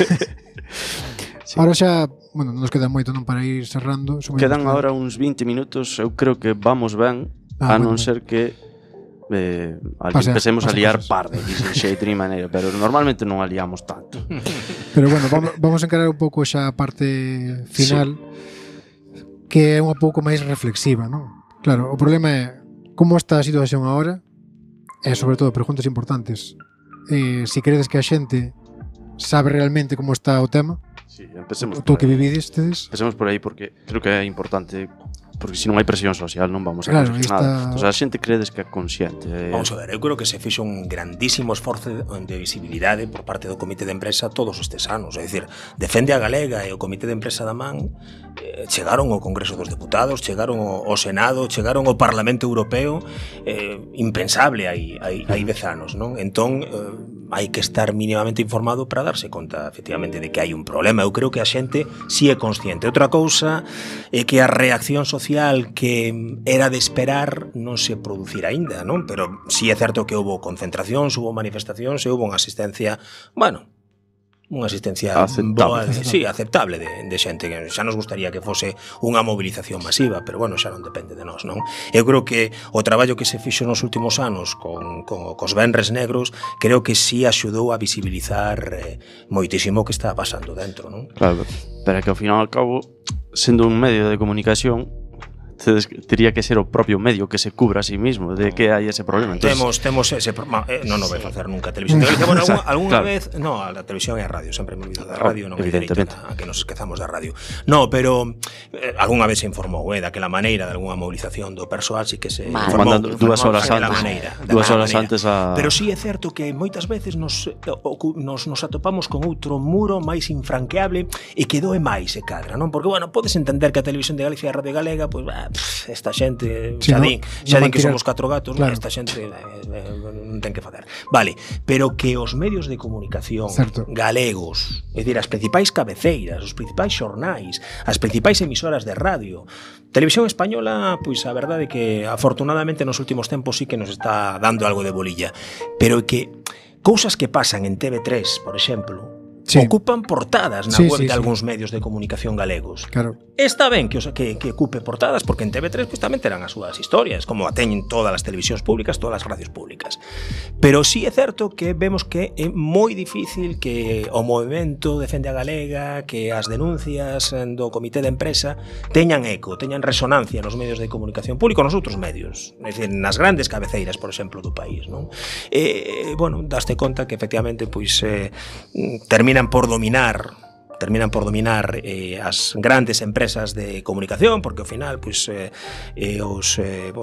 ahora xa, non nos queda moito non para ir cerrando. Quedan agora uns 20 minutos, eu creo que vamos ben, a non ser que empecemos a liar parde, dixen xeito ni maneira, pero normalmente non aliamos tanto. Pero bueno, vamos a encarar un pouco xa a parte final, que é unha pouco máis reflexiva, non? Claro, o problema é como está a situación agora, e sobre todo preguntas importantes. Se credes que a xente sabe realmente como está o tema, empecemos o que vivistedes. Empecemos por aí, porque creo que é importante, porque se non hai presión social non vamos a conseguir nada. Entón, a xente credes que é consciente. Vamos a ver, eu creo que se fixo un grandísimo esforzo de visibilidade por parte do Comité de Empresa todos estes anos. É dicir, Defende a Galega e o Comité de Empresa da MAN chegaron ao Congreso dos Deputados, chegaron ao Senado, chegaron ao Parlamento Europeo, impensable hai 10 anos, non? Entón, hai que estar mínimamente informado para darse conta, efectivamente, de que hai un problema. Eu creo que a xente si é consciente. Outra cousa é que a reacción social que era de esperar non se producirá aínda, non? Pero si é certo que houve concentracións, houve manifestacións e houve unha asistencia, unha asistencia boa, sí, aceptable de xente, que xa nos gustaría que fose unha movilización masiva, pero bueno, xa non depende de nós, non? Eu creo que o traballo que se fixo nos últimos anos cos venres negros, creo que sí axudou a visibilizar moitísimo o que está pasando dentro, non? Claro, pero que ao final ao cabo, sendo un medio de comunicación, teria que ser o propio medio que se cubra a sí mismo de que hai ese problema. Entonces, temos ese non o vai facer nunca a televisión de Galicia. Bueno, algunha vez, a televisión e a radio, sempre me olvido da radio, non hai dereito a que nos esquezamos da radio. No, pero algunha vez se informou daquela maneira de algunha movilización do persoal, si que se informou dúas horas antes a... Pero si é certo que moitas veces nos atopamos con outro muro máis infranqueable e que doe máis e cadra, non? Porque, bueno, podes entender que a televisión de Galicia e a Radio Galega, pois, esta xente, xa din que somos 4 gatos, claro. Esta xente non ten que facer. Vale, pero que os medios de comunicación galegos, é dicir, as principais cabeceiras, os principais xornais, as principais emisoras de radio, Televisión Española, pois a verdade é que afortunadamente nos últimos tempos sí que nos está dando algo de bolilla, pero que cousas que pasan en TV3, por exemplo, ocupan portadas na web de algúns medios de comunicación galegos. Claro. Está ben que ocupe portadas, porque en TV3 pues, tamén terán as súas historias, como a teñen todas as televisións públicas, todas as radios públicas. Pero sí é certo que vemos que é moi difícil que o movemento Defende a Galega, que as denuncias do Comité de Empresa teñan eco, teñan resonancia nos medios de comunicación pública, nos outros medios, é dicir, nas grandes cabeceiras, por exemplo, do país, non? Bueno, daste conta que efectivamente pois terminan por dominar as grandes empresas de comunicación, porque ao final pois os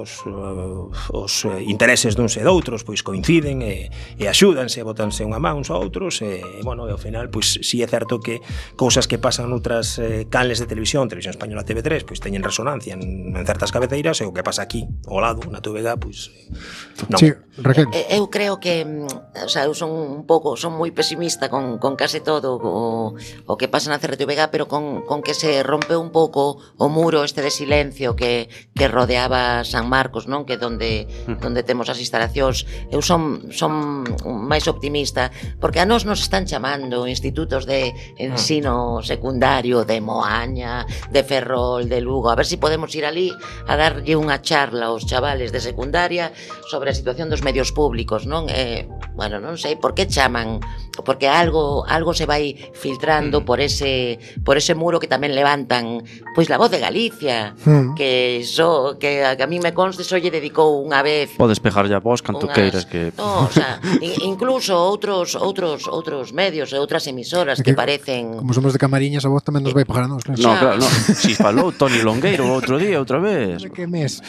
intereses duns e doutros pois coinciden e axúdanse, botanse unha man uns a outros e bueno, ao final pois si é certo que cousas que pasan noutras canles de televisión Española, TV3, pois teñen resonancia en certas cabeceiras e o que pasa aquí ao lado na TVG pois non. Sí, Raquel. Eu creo que, o sea, eu son moi pesimista con case todo o que pasa na CRTVG, pero con que se rompe un pouco o muro este de silencio que rodeaba San Marcos, non? Que donde temos as instalacións. Eu son máis optimista, porque a nos están chamando institutos de ensino secundario de Moaña, de Ferrol, de Lugo, a ver se podemos ir ali a darlle unha charla aos chavales de secundaria sobre a situación dos medios públicos, non? Bueno, non sei por que chaman, porque algo se vai filtrando por ese muro que tamén levantan, pois La Voz de Galicia, que a mí me conste só lle dedicou unha vez. Podes pegarlle a vos canto queiras que... No, o sea, incluso outros medios e outras emisoras que parecen... Como somos de Camariñas, a Voz tamén nos vai pagar a nós, claro. No, claro, no. Si falou Toni Longueiro outro día, outra vez. Que mes?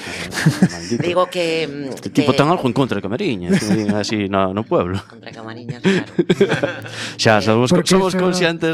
Digo que... Este tipo ten algo en contra de Camariñas, así no pueblo. Contra Camariñas, claro. Xa, somos conscientes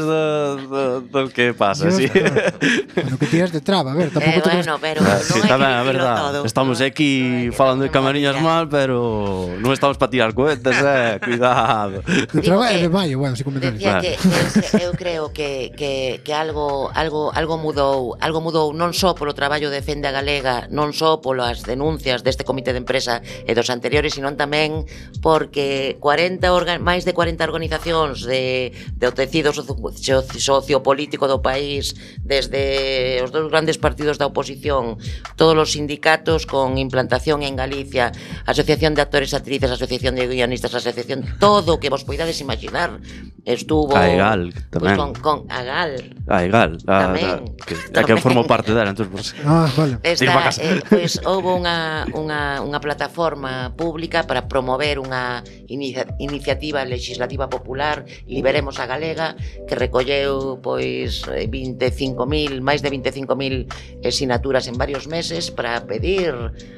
do que pasa, sí. Bueno, que tiras de traba, a ver, tampouco bueno, pero sí, non tamén, hai a que verdad. todo. Estamos aquí falando de Camariñas mal, pero non estamos para tirar cohetes, cuidado. De traba é de maio, bueno, si comentarios. Decía que eu creo que algo mudou non só polo traballo de Fende a Galega, non só polas denuncias deste comité de empresa e dos anteriores, sino tamén porque máis de 40 organizacións do tecido sociopolítico do país, desde os dous grandes partidos da oposición, todos os sindicatos con implantación en Galicia, Asociación de Actores e Actrices, Asociación de Guionistas, Asociación, todo o que vos poidades imaginar estuvo... A EGAL tamén. Pues con AGAL. A EGAL, que formo parte dela, entón, pues, vale. Pois houve unha plataforma pública para promover unha iniciativa legislativa popular, Liberemos a Galega, que recolleu pois máis de 25.000 sinaturas en varios meses para pedir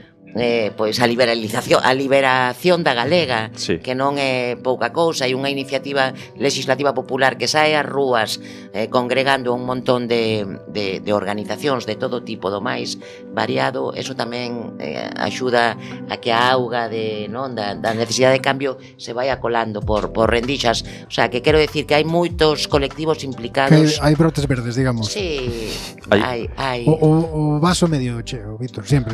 pois a liberación da galega, sí. Que non é pouca cousa, hai unha iniciativa legislativa popular que sae ás rúas congregando un montón de organizacións de todo tipo do máis variado. Eso tamén axuda a que a auga da necesidade de cambio se vaya colando por rendixas, o sea, que quero decir que hai moitos colectivos implicados. Hai brotes verdes, digamos. Sí, hai. O vaso medio cheo, Víctor, sempre.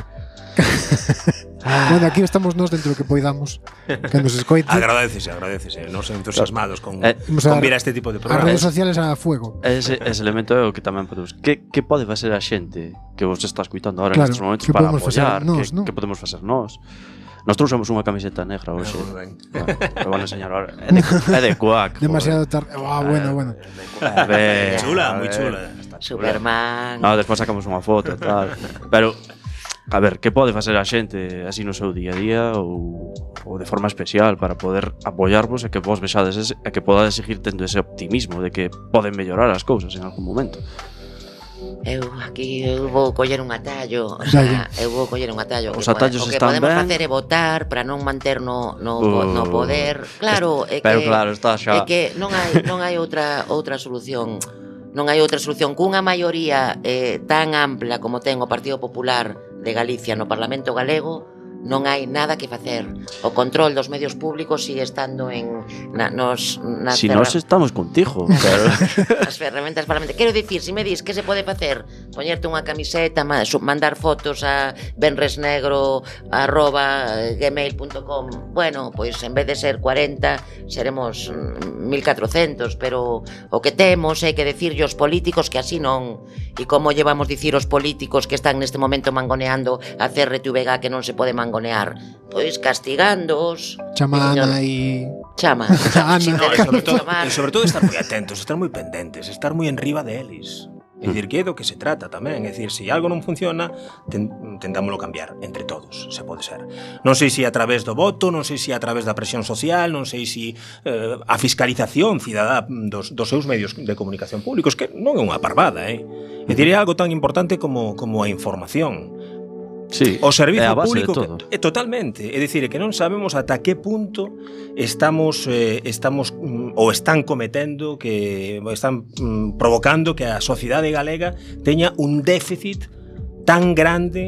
Bueno, aquí estamos nós dentro do que poidamos, que nos escoite. Agradecese, nos entusiasmados con vir a este tipo de programas. As redes sociales a fuego. Ese elemento é o que tamén podemos. Que pode facer a xente que vos está escuitando agora claro, nestes momentos para apoiar? Que podemos facer nós? Nós trouxemos unha camiseta negra hoxe. Lo van a enseñar ahora. É de Quack. Demasiado tarde. Bueno. Chula, moi chula. Superman. No, despois sacamos unha foto e tal. Pero a ver, que pode facer a xente así no seu día a día ou de forma especial para poder apoiarvos e que vos vexades e que podades seguir tendo ese optimismo de que poden mellorar as cousas en algún momento? Eu vou coller un atallo, o sea, Os atallos están ben. O que podemos facer é votar para non manter no poder. Claro, pero claro, está xa. É que non hai outra solución. Non hai outra solución cunha maioría tan ampla como ten o Partido Popular de Galicia no Parlamento Galego. Non hai nada que facer. O control dos medios públicos sigue estando Si nós estamos contigo, pero as ferramentas parlamentares. Quero dicir, se me dis que se pode facer, poñerte unha camiseta, mandar fotos a benresnegro@gmail.com. Bueno, pois en vez de ser 40, seremos 1400, pero o que temos é que decirlle aos políticos que así non. E como llevamos dicir os políticos que están neste momento mangoneando a CRTVG que non se pode mangonear? Pois castigándoos. Chamana e... Chama. E sobre todo estar moi atentos, estar moi pendentes, estar moi enriba deles. É dicir, que é do que se trata tamén. É dicir, se algo non funciona, tentámoslo cambiar entre todos, se pode ser. Non sei se a través do voto, non sei se a través da presión social, non sei se a fiscalización cidadá dos seus medios de comunicación públicos, que non é unha parvada, É dicir, é algo tan importante como a información. Sí, o servizo público totalmente, é dicir, que non sabemos ata que punto estamos ou están cometendo, que están provocando que a sociedade galega teña un déficit tan grande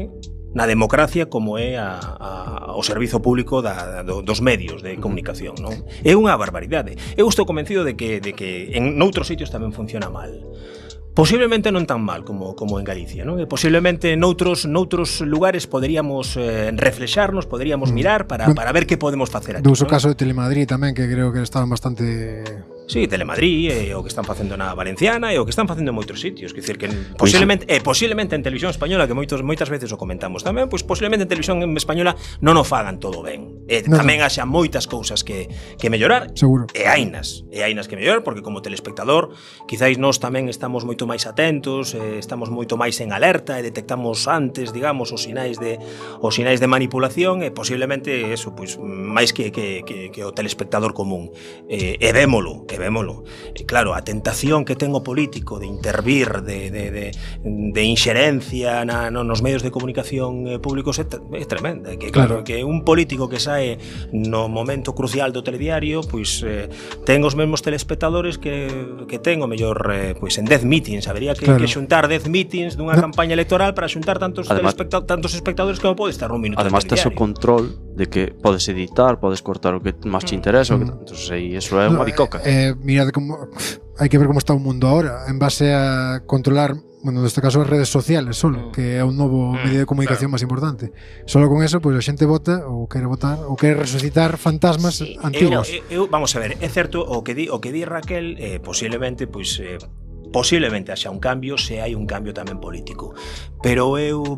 na democracia como é o servizo público dos medios de comunicación, non? É unha barbaridade. Eu estou convencido de que en noutros sitios tamén funciona mal. Posiblemente non tan mal como en Galicia, non? E posiblemente noutros lugares poderíamos reflexarnos, poderíamos mirar para ver que podemos facer aquí. Douso caso de Telemadrid tamén, que creo que estaban bastante... Sí, Telemadrid, o que están facendo na Valenciana e o que están facendo en moitos sitios, que dicir que posiblemente en televisión española, que moitas veces o comentamos tamén, pois posiblemente en televisión española non o fagan todo ben. Tamén haxa moitas cousas que mellorar. Seguro. E hainas que mellorar, porque como telespectador, quizáis nós tamén estamos moito máis atentos, estamos moito máis en alerta e detectamos antes, digamos, os sinais de manipulación e posiblemente eso, pois máis que o telespectador común. E vémolo. Claro, a tentación que ten o político de intervir, de inxerencia nos medios de comunicación públicos é tremenda. Que claro, que un político que sae no momento crucial do telediario, pois ten os mesmos telespectadores que ten o mellor pois en 10 meetings. Habería que xuntar 10 meetings dunha campaña electoral para xuntar tantos espectadores como pode estar nun minuto. Además, tes o control de que podes editar, podes cortar o que máis te interesa, entonces aí eso é unha bicoca. Mirad como hai que ver como está o mundo ahora en base a controlar, bueno, neste caso as redes sociales solo, que é un novo medio de comunicación máis importante. Solo con eso, pois a xente vota ou quere votar ou quere resucitar fantasmas antigos. Vamos a ver, é certo o que di Raquel, posiblemente haxa un cambio se hai un cambio tamén político. Pero eu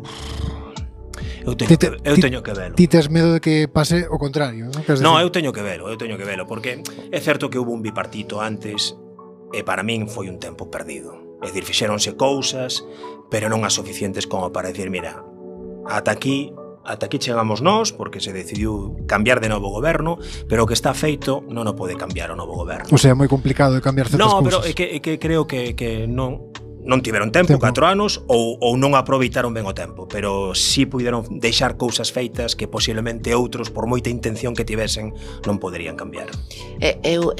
teño que velo. Ti tes medo de que pase o contrario, non? Non, eu teño que velo, porque é certo que houve un bipartito antes e para min foi un tempo perdido. É dicir, fixéronse cousas, pero non as suficientes como para decir, mira, ata aquí chegamos nós, porque se decidiu cambiar de novo goberno, pero o que está feito non o pode cambiar o novo goberno. O sea, é moi complicado de cambiar certas cousas. No, pero é que creo que non tiveron tempo. 4 anos ou non aproveitaron ben o tempo, pero si puideron deixar cousas feitas que posiblemente outros, por moita intención que tivesen, non poderían cambiar. Eu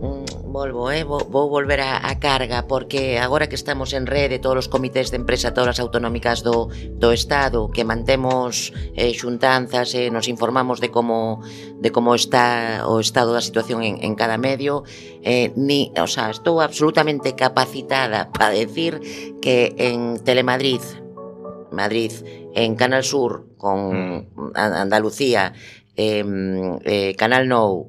vou volver a carga, porque agora que estamos en rede, todos os comités de empresa, todas as autonómicas do Estado, que mantemos xuntanzas e nos informamos de como está o estado da situación en cada medio, estou absolutamente capacitada para decir que en Telemadrid, en Canal Sur con Andalucía, Canal Nou,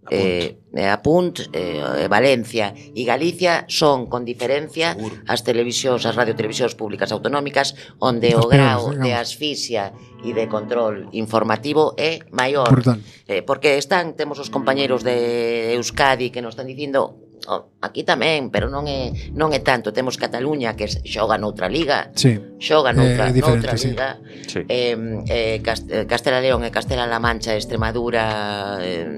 Apunt, Valencia e Galicia son con diferencia as radiotelevisións públicas autonómicas onde o grao de asfixia e de control informativo é maior, porque temos os compañeros de Euskadi que nos están dicindo aquí tamén, pero non é tanto. Temos Cataluña que xoga noutra liga, xoga noutra liga, Castela León e Castela-La Mancha e Extremadura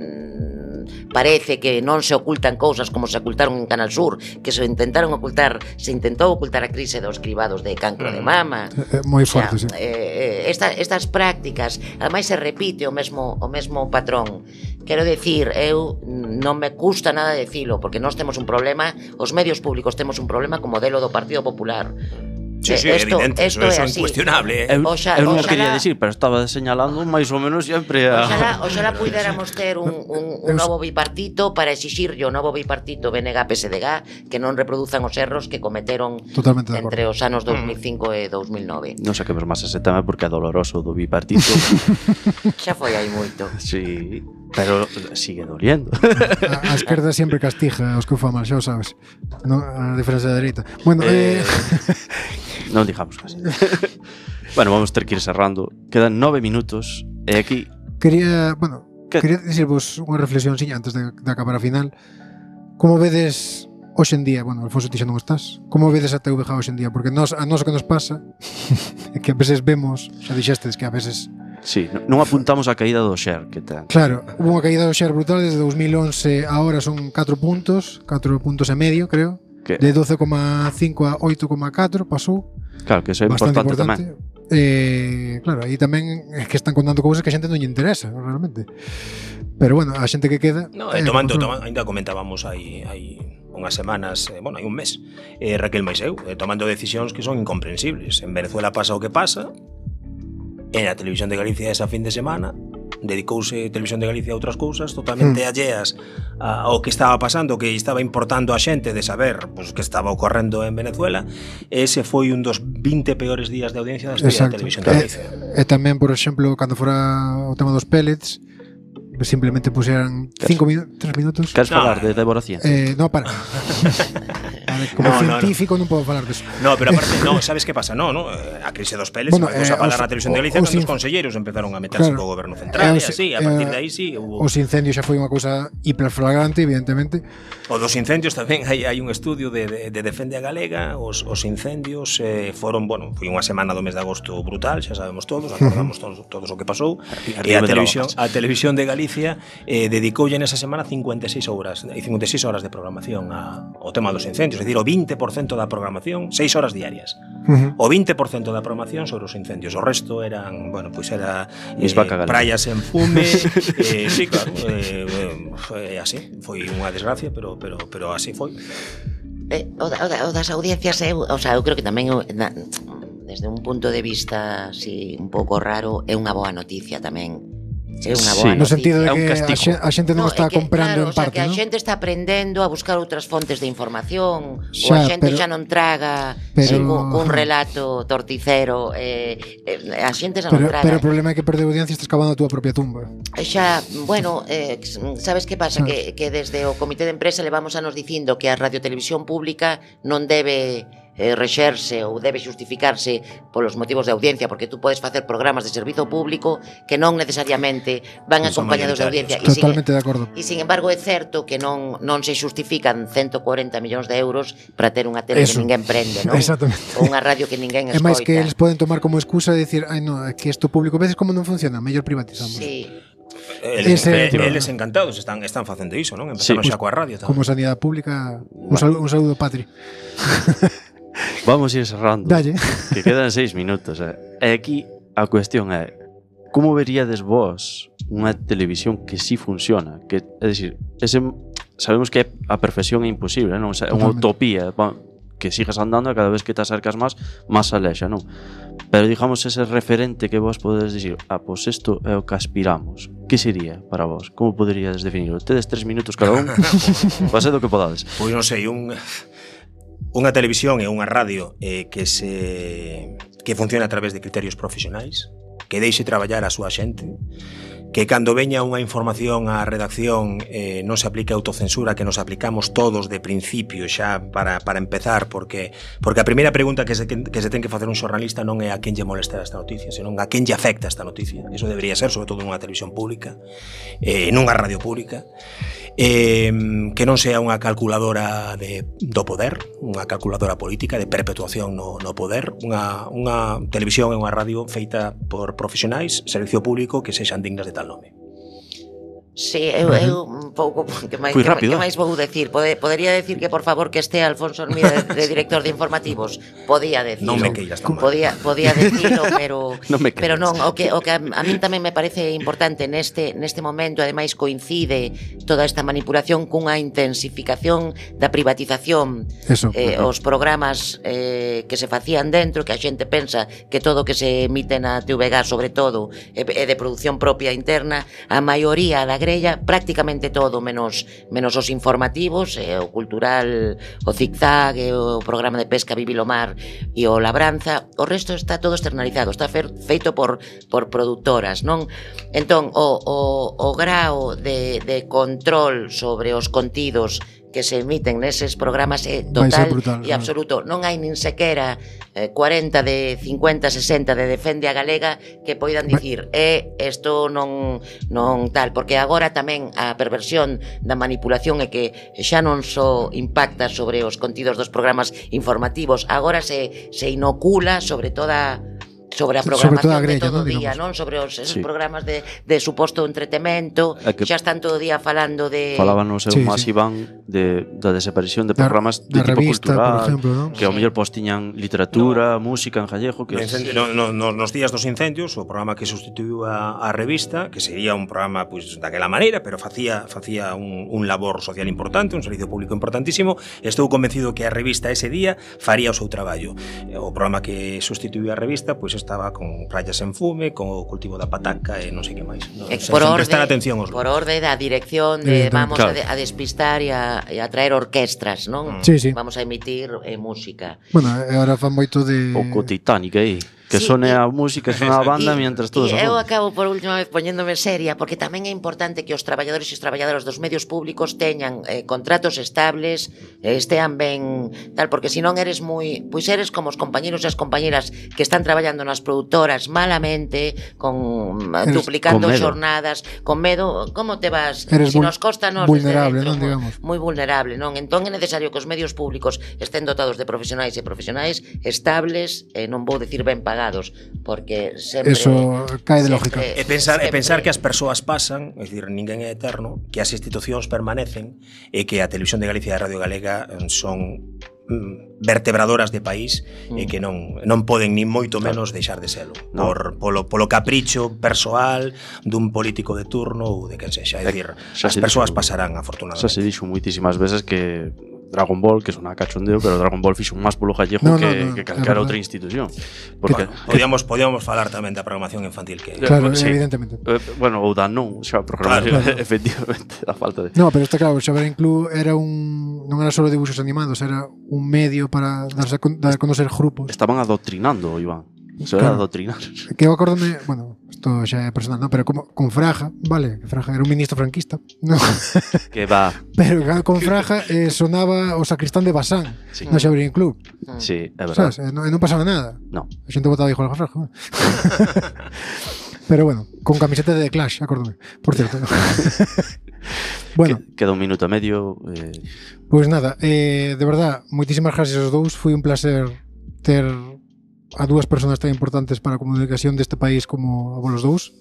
parece que non se ocultan cousas como se ocultaron en Canal Sur, que se intentou ocultar a crise dos cribados de cancro de mama. Moi forte, sí. Estas prácticas, ademais se repite o mesmo patrón. Quero decir, eu non me custa nada decilo, porque nós temos un problema, os medios públicos temos un problema co modelo do Partido Popular. Sí, evidente, eso é incuestionable. Eu non quería dicir, pero estaba señalando máis ou menos sempre Oxalá puidéramos ter un novo bipartito para exixirlle o novo bipartito BNG-PSDG que non reproduzan os erros que cometeron entre os anos 2005 e 2009. Non saquemos máis ese tema porque é doloroso do bipartito. Xa foi hai moito. Sí, pero sigue doliendo. A esquerda sempre castiga os que o fa mal, xa o sabes. A diferencia da dereita. Bueno, non digamos casi. Bueno, vamos ter que ir cerrando. Quedan 9 minutos e aquí quería dicirvos unha reflexiónsiña antes de acabar a final. Como vedes hoxe en día, bueno, Alfonso, ti xa non estás, como vedes a TVG hoxe en día? Porque a nós o que nos pasa é que a veces vemos, xa dixestes que a veces sí, non apuntamos a caída do share que ten. Claro, hubo unha caída do share brutal desde 2011 a ahora son 4 puntos e medio, creo. Que? De 12,5 a 8,4 pasou. Claro, que eso é importante tamén. Claro, aí tamén é que están contando cousas que a xente non lle interesa realmente. Pero bueno, a xente que queda ainda comentábamos hai unhas semanas, hai un mes, Raquel Maiseu, tomando decisións que son incomprensibles. En Venezuela pasa o que pasa E na Televisión de Galicia esa fin de semana dedicouse Televisión de Galicia a outras cousas totalmente alleas ao que estaba pasando, que estaba importando a xente de saber pues, que estaba ocorrendo en Venezuela. Ese foi un dos 20 peores días de audiencia da historia da Televisión de Galicia. E tamén, por exemplo, cando fora o tema dos pellets, simplemente puseran 3 minutos. Queres falar de Débora Ciencia? No, para. Como científico non podo falar deso. No, pero aparte, no, sabes que pasa? No, a crise dos pellets se puse a falar na Televisión de Galicia cando os conselleiros empezaron a meterse co goberno central e así, a partir de aí sí hubo... Os incendios xa foi unha cousa hiperflagrante, evidentemente. O dos incendios tamén hai un estudio de Defende a Galega. Os incendios foron, bueno, foi unha semana do mes de agosto brutal, xa sabemos todos, acordamos todos o que pasou. E a Televisión de Galicia dedicoulle nesa semana 56 horas de programación ao tema dos incendios, é dicir, o 20% da programación, 6 horas diarias. O 20% da programación sobre os incendios. O resto eran, bueno, pois era praias en fume, sí, claro, así, foi unha desgracia, pero así foi. O das audiencias, o sea, eu creo que tamén desde un punto de vista así un pouco raro, é unha boa noticia tamén. É unha boa noticia. No sentido de que a xente non está comprando en parte, que a xente está aprendendo a buscar outras fontes de información, ou a xente xa non traga un relato torticero, a xente xa non traga. Pero o problema é que perder audiencia estás cavando a túa propia tumba. Xa, bueno, sabes que pasa? Que desde o comité de empresa levamos anos dicindo que a radiotelevisión pública non debe rexerse ou debe xustificarse polos motivos de audiencia, porque tú podes facer programas de servizo público que non necesariamente van acompañados de audiencia. Totalmente de acordo. E sin embargo é certo que non se xustifican 140 millóns de euros para ter unha tele que ninguén prende, non? Exactamente. Ou unha radio que ninguén escoita. É máis que eles poden tomar como excusa de decir, ai no, que isto público veces como non funciona, mellor privatizamos. Sí. Eles encantados están facendo iso, non? Empezaron xa coa radio tamén. Como sanidade pública, un saludo Patri. Vamos ir cerrando. Dalle. Que quedan 6 minutos. E aquí a cuestión é: como veríades vos unha televisión que sí funciona? Que, é dicir, sabemos que a perfección é imposible, non? É unha utopía, que sigas andando e cada vez que te acercas máis alexa, non? Pero digamos ese referente que vos podedes dicir, pois isto é o que aspiramos. Que sería para vos? Como poderíades definirlo? Tedes 3 minutos cada un. Pased o que podades. Pois non sei, unha televisión e unha radio que funcione a través de criterios profesionais, que deixe traballar a súa xente, que cando veña unha información á redacción non se aplique autocensura, que nos aplicamos todos de principio xa para empezar, porque a primeira pregunta que se ten que facer un xornalista non é a quen lle molesta esta noticia, senón a quen lle afecta esta noticia. Iso debería ser, sobre todo nunha televisión pública, nunha radio pública. Que non sea unha calculadora do poder, unha calculadora política de perpetuación no poder, unha televisión e unha radio feita por profesionais, servicio público, que sexan dignas de tal nome. Sí, eu un pouco que máis vou decir. Podería decir que por favor que este Alfonso Hermida de director de informativos. Podía decirlo. Non me queiras tan mal. Podía decirlo, pero non, o que a min tamén me parece importante neste momento, ademais coincide toda esta manipulación cunha intensificación da privatización. Os programas que se facían dentro, que a xente pensa que todo o que se emite na TVG, sobre todo, é de produción propia interna, a maioría da grella, prácticamente todo menos os informativos, o cultural, o zigzag, o programa de pesca Vivilomar e o Labranza. O resto está todo externalizado, está feito por produtoras, non? Entón, o grao de control sobre os contidos que se emiten neses programas é total e absoluto. Non hai nin sequera 40 de 50, 60 de Defende a Galega que poidan dicir isto non tal, porque agora tamén a perversión da manipulación é que xa non só impacta sobre os contidos dos programas informativos, agora se inocula sobre a programación de todo o día, non? Sobre esos programas de suposto entretemento, xa están todo o día falando de... Falábanos máis Iván da desaparición de programas de tipo revista, cultural, por exemplo, ¿no? Que ao mellor tiñan literatura, música en gallego, que nos días dos incendios, o programa que sustituiu a revista, que sería un programa pois daquela maneira, pero facía un labor social importante, un servicio público importantísimo. Estou convencido que a revista ese día faría o seu traballo. O programa que sustituiu a revista, pois estaba con Rayas en Fume, con o cultivo da pataca e non sei que máis. Por orde, prestar atención aos por orde da dirección de vamos a despistar e a traer orquestras, non? Sí, sí. Vamos a emitir música. Bueno, agora fan moito de... Pouco Titanic aí. Que sone a música, sone a banda mientras todos eu acabo por última vez poñéndome seria, porque tamén é importante que os traballadores e as traballadoras dos medios públicos teñan contratos estables, estean ben tal, porque senón eres pois eres como os compañeros e as compañeras que están traballando nas produtoras malamente, duplicando xornadas, con medo, como te vas? Si nos costa nos vulnerable, non, digamos. Moi vulnerable, non? Entón é necesario que os medios públicos estén dotados de profesionais e profesionais estables, non vou decir ben pagados, porque sempre eso cae de lógica. E pensar que as persoas pasan, é dicir, ninguén é eterno, que as institucións permanecen e que a Televisión de Galicia e a Radio Galega son vertebradoras de país e que non poden nin moito menos deixar de selo polo capricho persoal dun político de turno ou de quen sexa, é dicir, as persoas pasarán afortunadamente. Xa se dixo moitísimas veces que Dragon Ball, que sona cachondeo, pero Dragon Ball fixo máis polo gallego que calquera outra institución. Porque podíamos falar tamén da programación infantil que claro, sí, evidentemente. Bueno, ou da non, xa programación claro. Efectivamente, a falta de. No, pero está claro, Xavier Inclú era non era só dibuxos animados, era un medio para darse a conocer grupos. Estaban adoctrinando, Iván. Eso era adoctrinar. Que eu acordome, bueno, isto xa é personal, non, pero como con Fraga, vale, que Fraga era un ministro franquista, non. Que va. Pero con Fraga sonaba o sacristán de Basán, sí. No Xavier Club. Sí, é verdade. Sabes? Non pasaba nada. No. A xente votaba hijo de Fraga. Pero bueno, con camiseta de The Clash, acordome. Por certo. Bueno, queda un minuto e medio. Pois nada, de verdad, moitísimas gracias aos dous. Foi un placer ter a dúas persoas tan importantes para a comunicación deste país como a vos dous.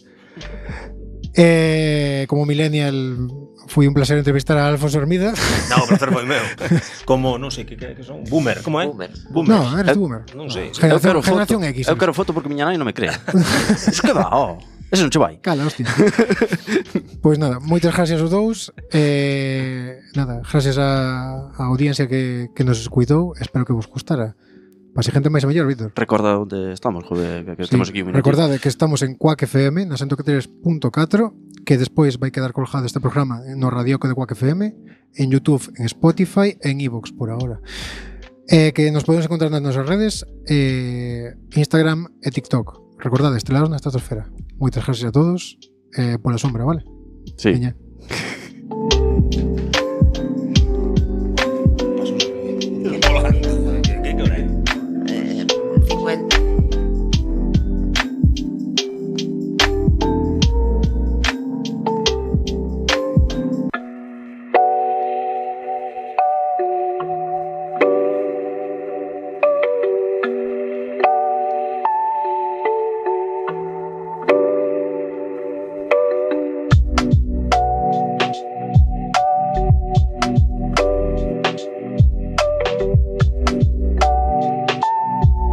Como millennial foi un placer entrevistar a Alfonso Hermida. No, o placer foi meu. Como, non sei que son, boomer, como é? Boomer. No, eres boomer. Non sei. Generación X. Eu quero foto porque miña nai non me crea. Es que va, ese non che vai. Cala, hostia. Pois nada, moitas gracias aos dous. Nada, gracias á audiencia que nos escuitou. Espero que vos gustara. Para xente máis a mellor, Víctor. Recorda onde estamos, joder, que estamos aquí un minuto. Recordade que estamos en Quack FM, na 103.4, que despois vai quedar colgado este programa no radioco de Quack FM, en YouTube, en Spotify, en iVoox por ahora. Que nos podemos encontrar nas nosas redes, Instagram e TikTok. Recordade, Estelados na Estratosfera. Moitas gracias a todos, pola sombra, vale? Sí. Veña.